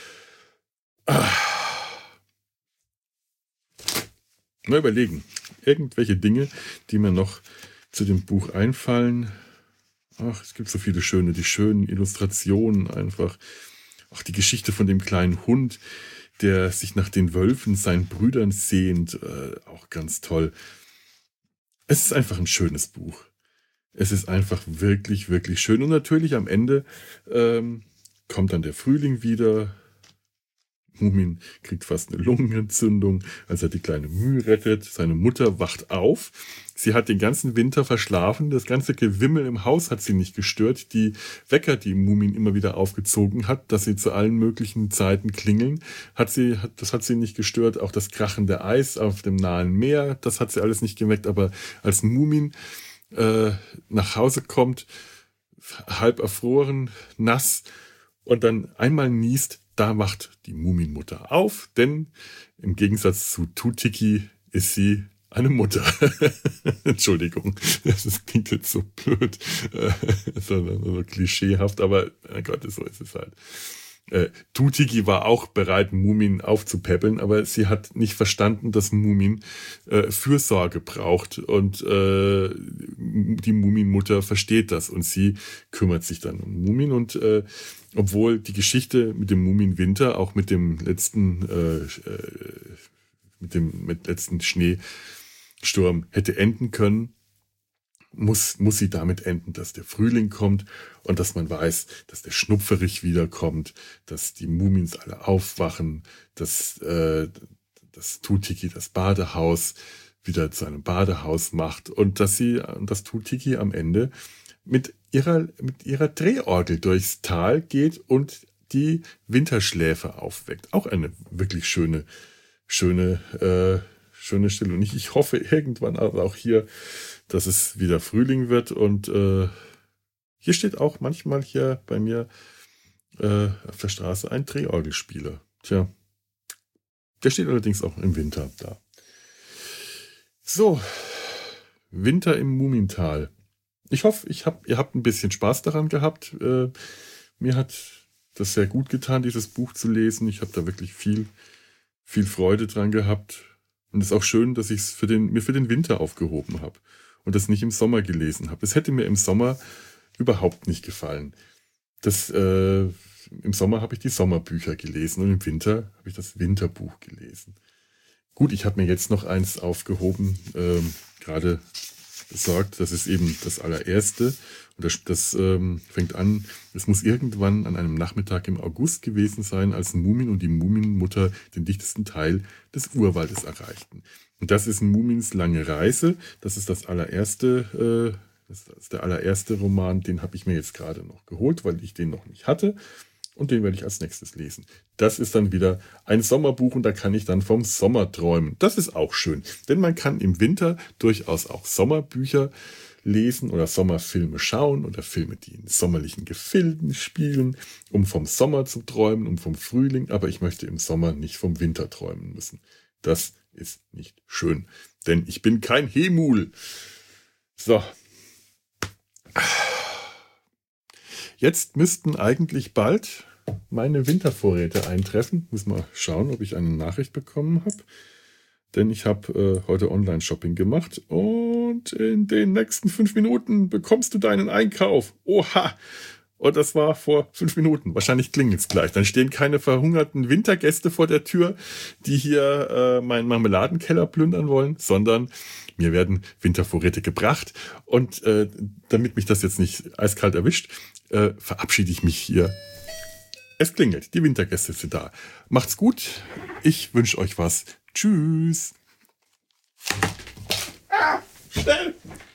Ah. Mal überlegen. Irgendwelche Dinge, die mir noch zu dem Buch einfallen. Ach, es gibt so viele schöne, die schönen Illustrationen einfach. Auch die Geschichte von dem kleinen Hund, der sich nach den Wölfen, seinen Brüdern sehnt. Äh, auch ganz toll. Es ist einfach ein schönes Buch. Es ist einfach wirklich, wirklich schön. Und natürlich am Ende ähm, kommt dann der Frühling wieder. Mumin kriegt fast eine Lungenentzündung, als er die kleine Mühe rettet. Seine Mutter wacht auf. Sie hat den ganzen Winter verschlafen. Das ganze Gewimmel im Haus hat sie nicht gestört. Die Wecker, die Mumin immer wieder aufgezogen hat, dass sie zu allen möglichen Zeiten klingeln, hat sie, hat, das hat sie nicht gestört. Auch das krachende Eis auf dem nahen Meer, das hat sie alles nicht geweckt. Aber als Mumin äh, nach Hause kommt, halb erfroren, nass, und dann einmal niest, da wacht die Muminmutter auf, denn im Gegensatz zu Tutiki ist sie eine Mutter. Entschuldigung, das klingt jetzt so blöd, so, so klischeehaft, aber mein Gott, so ist es halt. Äh, Tutiki war auch bereit, Mumin aufzupäppeln, aber sie hat nicht verstanden, dass Mumin äh, Fürsorge braucht und äh, die Muminmutter versteht das und sie kümmert sich dann um Mumin und äh, obwohl die Geschichte mit dem Mumin Winter auch mit dem letzten äh, äh, mit dem mit letzten Schneesturm hätte enden können, muss, muss sie damit enden, dass der Frühling kommt und dass man weiß, dass der Schnupferich wiederkommt, dass die Mumins alle aufwachen, dass, äh, dass Tutiki das Badehaus wieder zu einem Badehaus macht und dass sie, dass Tutiki am Ende mit ihrer, mit ihrer Drehorgel durchs Tal geht und die Winterschläfer aufweckt. Auch eine wirklich schöne, schöne, äh, schöne Stelle. Und ich, ich hoffe irgendwann aber auch hier, dass es wieder Frühling wird und äh, hier steht auch manchmal hier bei mir äh, auf der Straße ein Drehorgelspieler. Tja, der steht allerdings auch im Winter da. So, Winter im Mumintal. Ich hoffe, ich hab, ihr habt ein bisschen Spaß daran gehabt. Äh, mir hat das sehr gut getan, dieses Buch zu lesen. Ich habe da wirklich viel, viel Freude dran gehabt. Und es ist auch schön, dass ich es für den, mir für den Winter aufgehoben habe und das nicht im Sommer gelesen habe. Es hätte mir im Sommer überhaupt nicht gefallen. Das, äh, im Sommer habe ich die Sommerbücher gelesen und im Winter habe ich das Winterbuch gelesen. Gut, ich habe mir jetzt noch eins aufgehoben, ähm, gerade besorgt. Das ist eben das allererste. Und das, das ähm, fängt an, es muss irgendwann an einem Nachmittag im August gewesen sein, als Mumin und die Muminmutter den dichtesten Teil des Urwaldes erreichten. Und das ist Mumins lange Reise. Das ist das allererste, äh, das ist der allererste Roman, den habe ich mir jetzt gerade noch geholt, weil ich den noch nicht hatte. Und den werde ich als nächstes lesen. Das ist dann wieder ein Sommerbuch und da kann ich dann vom Sommer träumen. Das ist auch schön, denn man kann im Winter durchaus auch Sommerbücher lesen oder Sommerfilme schauen oder Filme, die in sommerlichen Gefilden spielen, um vom Sommer zu träumen, um vom Frühling. Aber ich möchte im Sommer nicht vom Winter träumen müssen. Das ist nicht schön, denn ich bin kein Hemul. So. Jetzt müssten eigentlich bald meine Wintervorräte eintreffen. Muss mal schauen, ob ich eine Nachricht bekommen habe. Denn ich habe äh, heute Online-Shopping gemacht und in den nächsten fünf Minuten bekommst du deinen Einkauf. Oha! Und das war vor fünf Minuten. Wahrscheinlich klingelt es gleich. Dann stehen keine verhungerten Wintergäste vor der Tür, die hier äh, meinen Marmeladenkeller plündern wollen, sondern mir werden Wintervorräte gebracht. Und äh, damit mich das jetzt nicht eiskalt erwischt, äh, verabschiede ich mich hier. Es klingelt, die Wintergäste sind da. Macht's gut, ich wünsche euch was. Tschüss. Ah, schnell!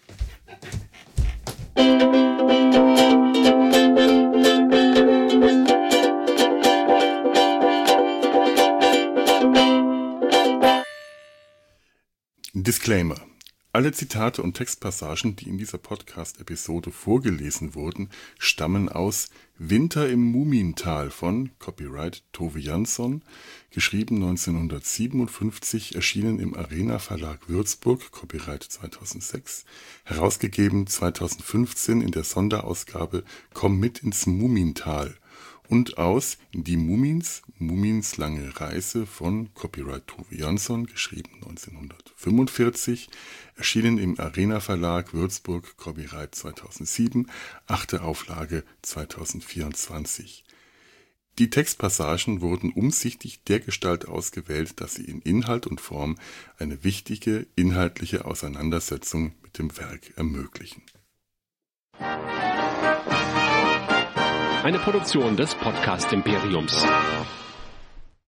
Disclaimer. Alle Zitate und Textpassagen, die in dieser Podcast-Episode vorgelesen wurden, stammen aus Winter im Mumintal von Copyright Tove Jansson, geschrieben neunzehnhundertsiebenundfünfzig, erschienen im Arena Verlag Würzburg, Copyright zweitausendsechs, herausgegeben zweitausendfünfzehn in der Sonderausgabe Komm mit ins Mumintal und aus Die Mumins, Mumins lange Reise von Copyright Tove Jansson, geschrieben neunzehnhundertfünfundvierzig, erschienen im Arena Verlag Würzburg, Copyright zweitausendsieben, achte Auflage zweitausendvierundzwanzig. Die Textpassagen wurden umsichtig dergestalt ausgewählt, dass sie in Inhalt und Form eine wichtige inhaltliche Auseinandersetzung mit dem Werk ermöglichen. Eine Produktion des Podcast Imperiums.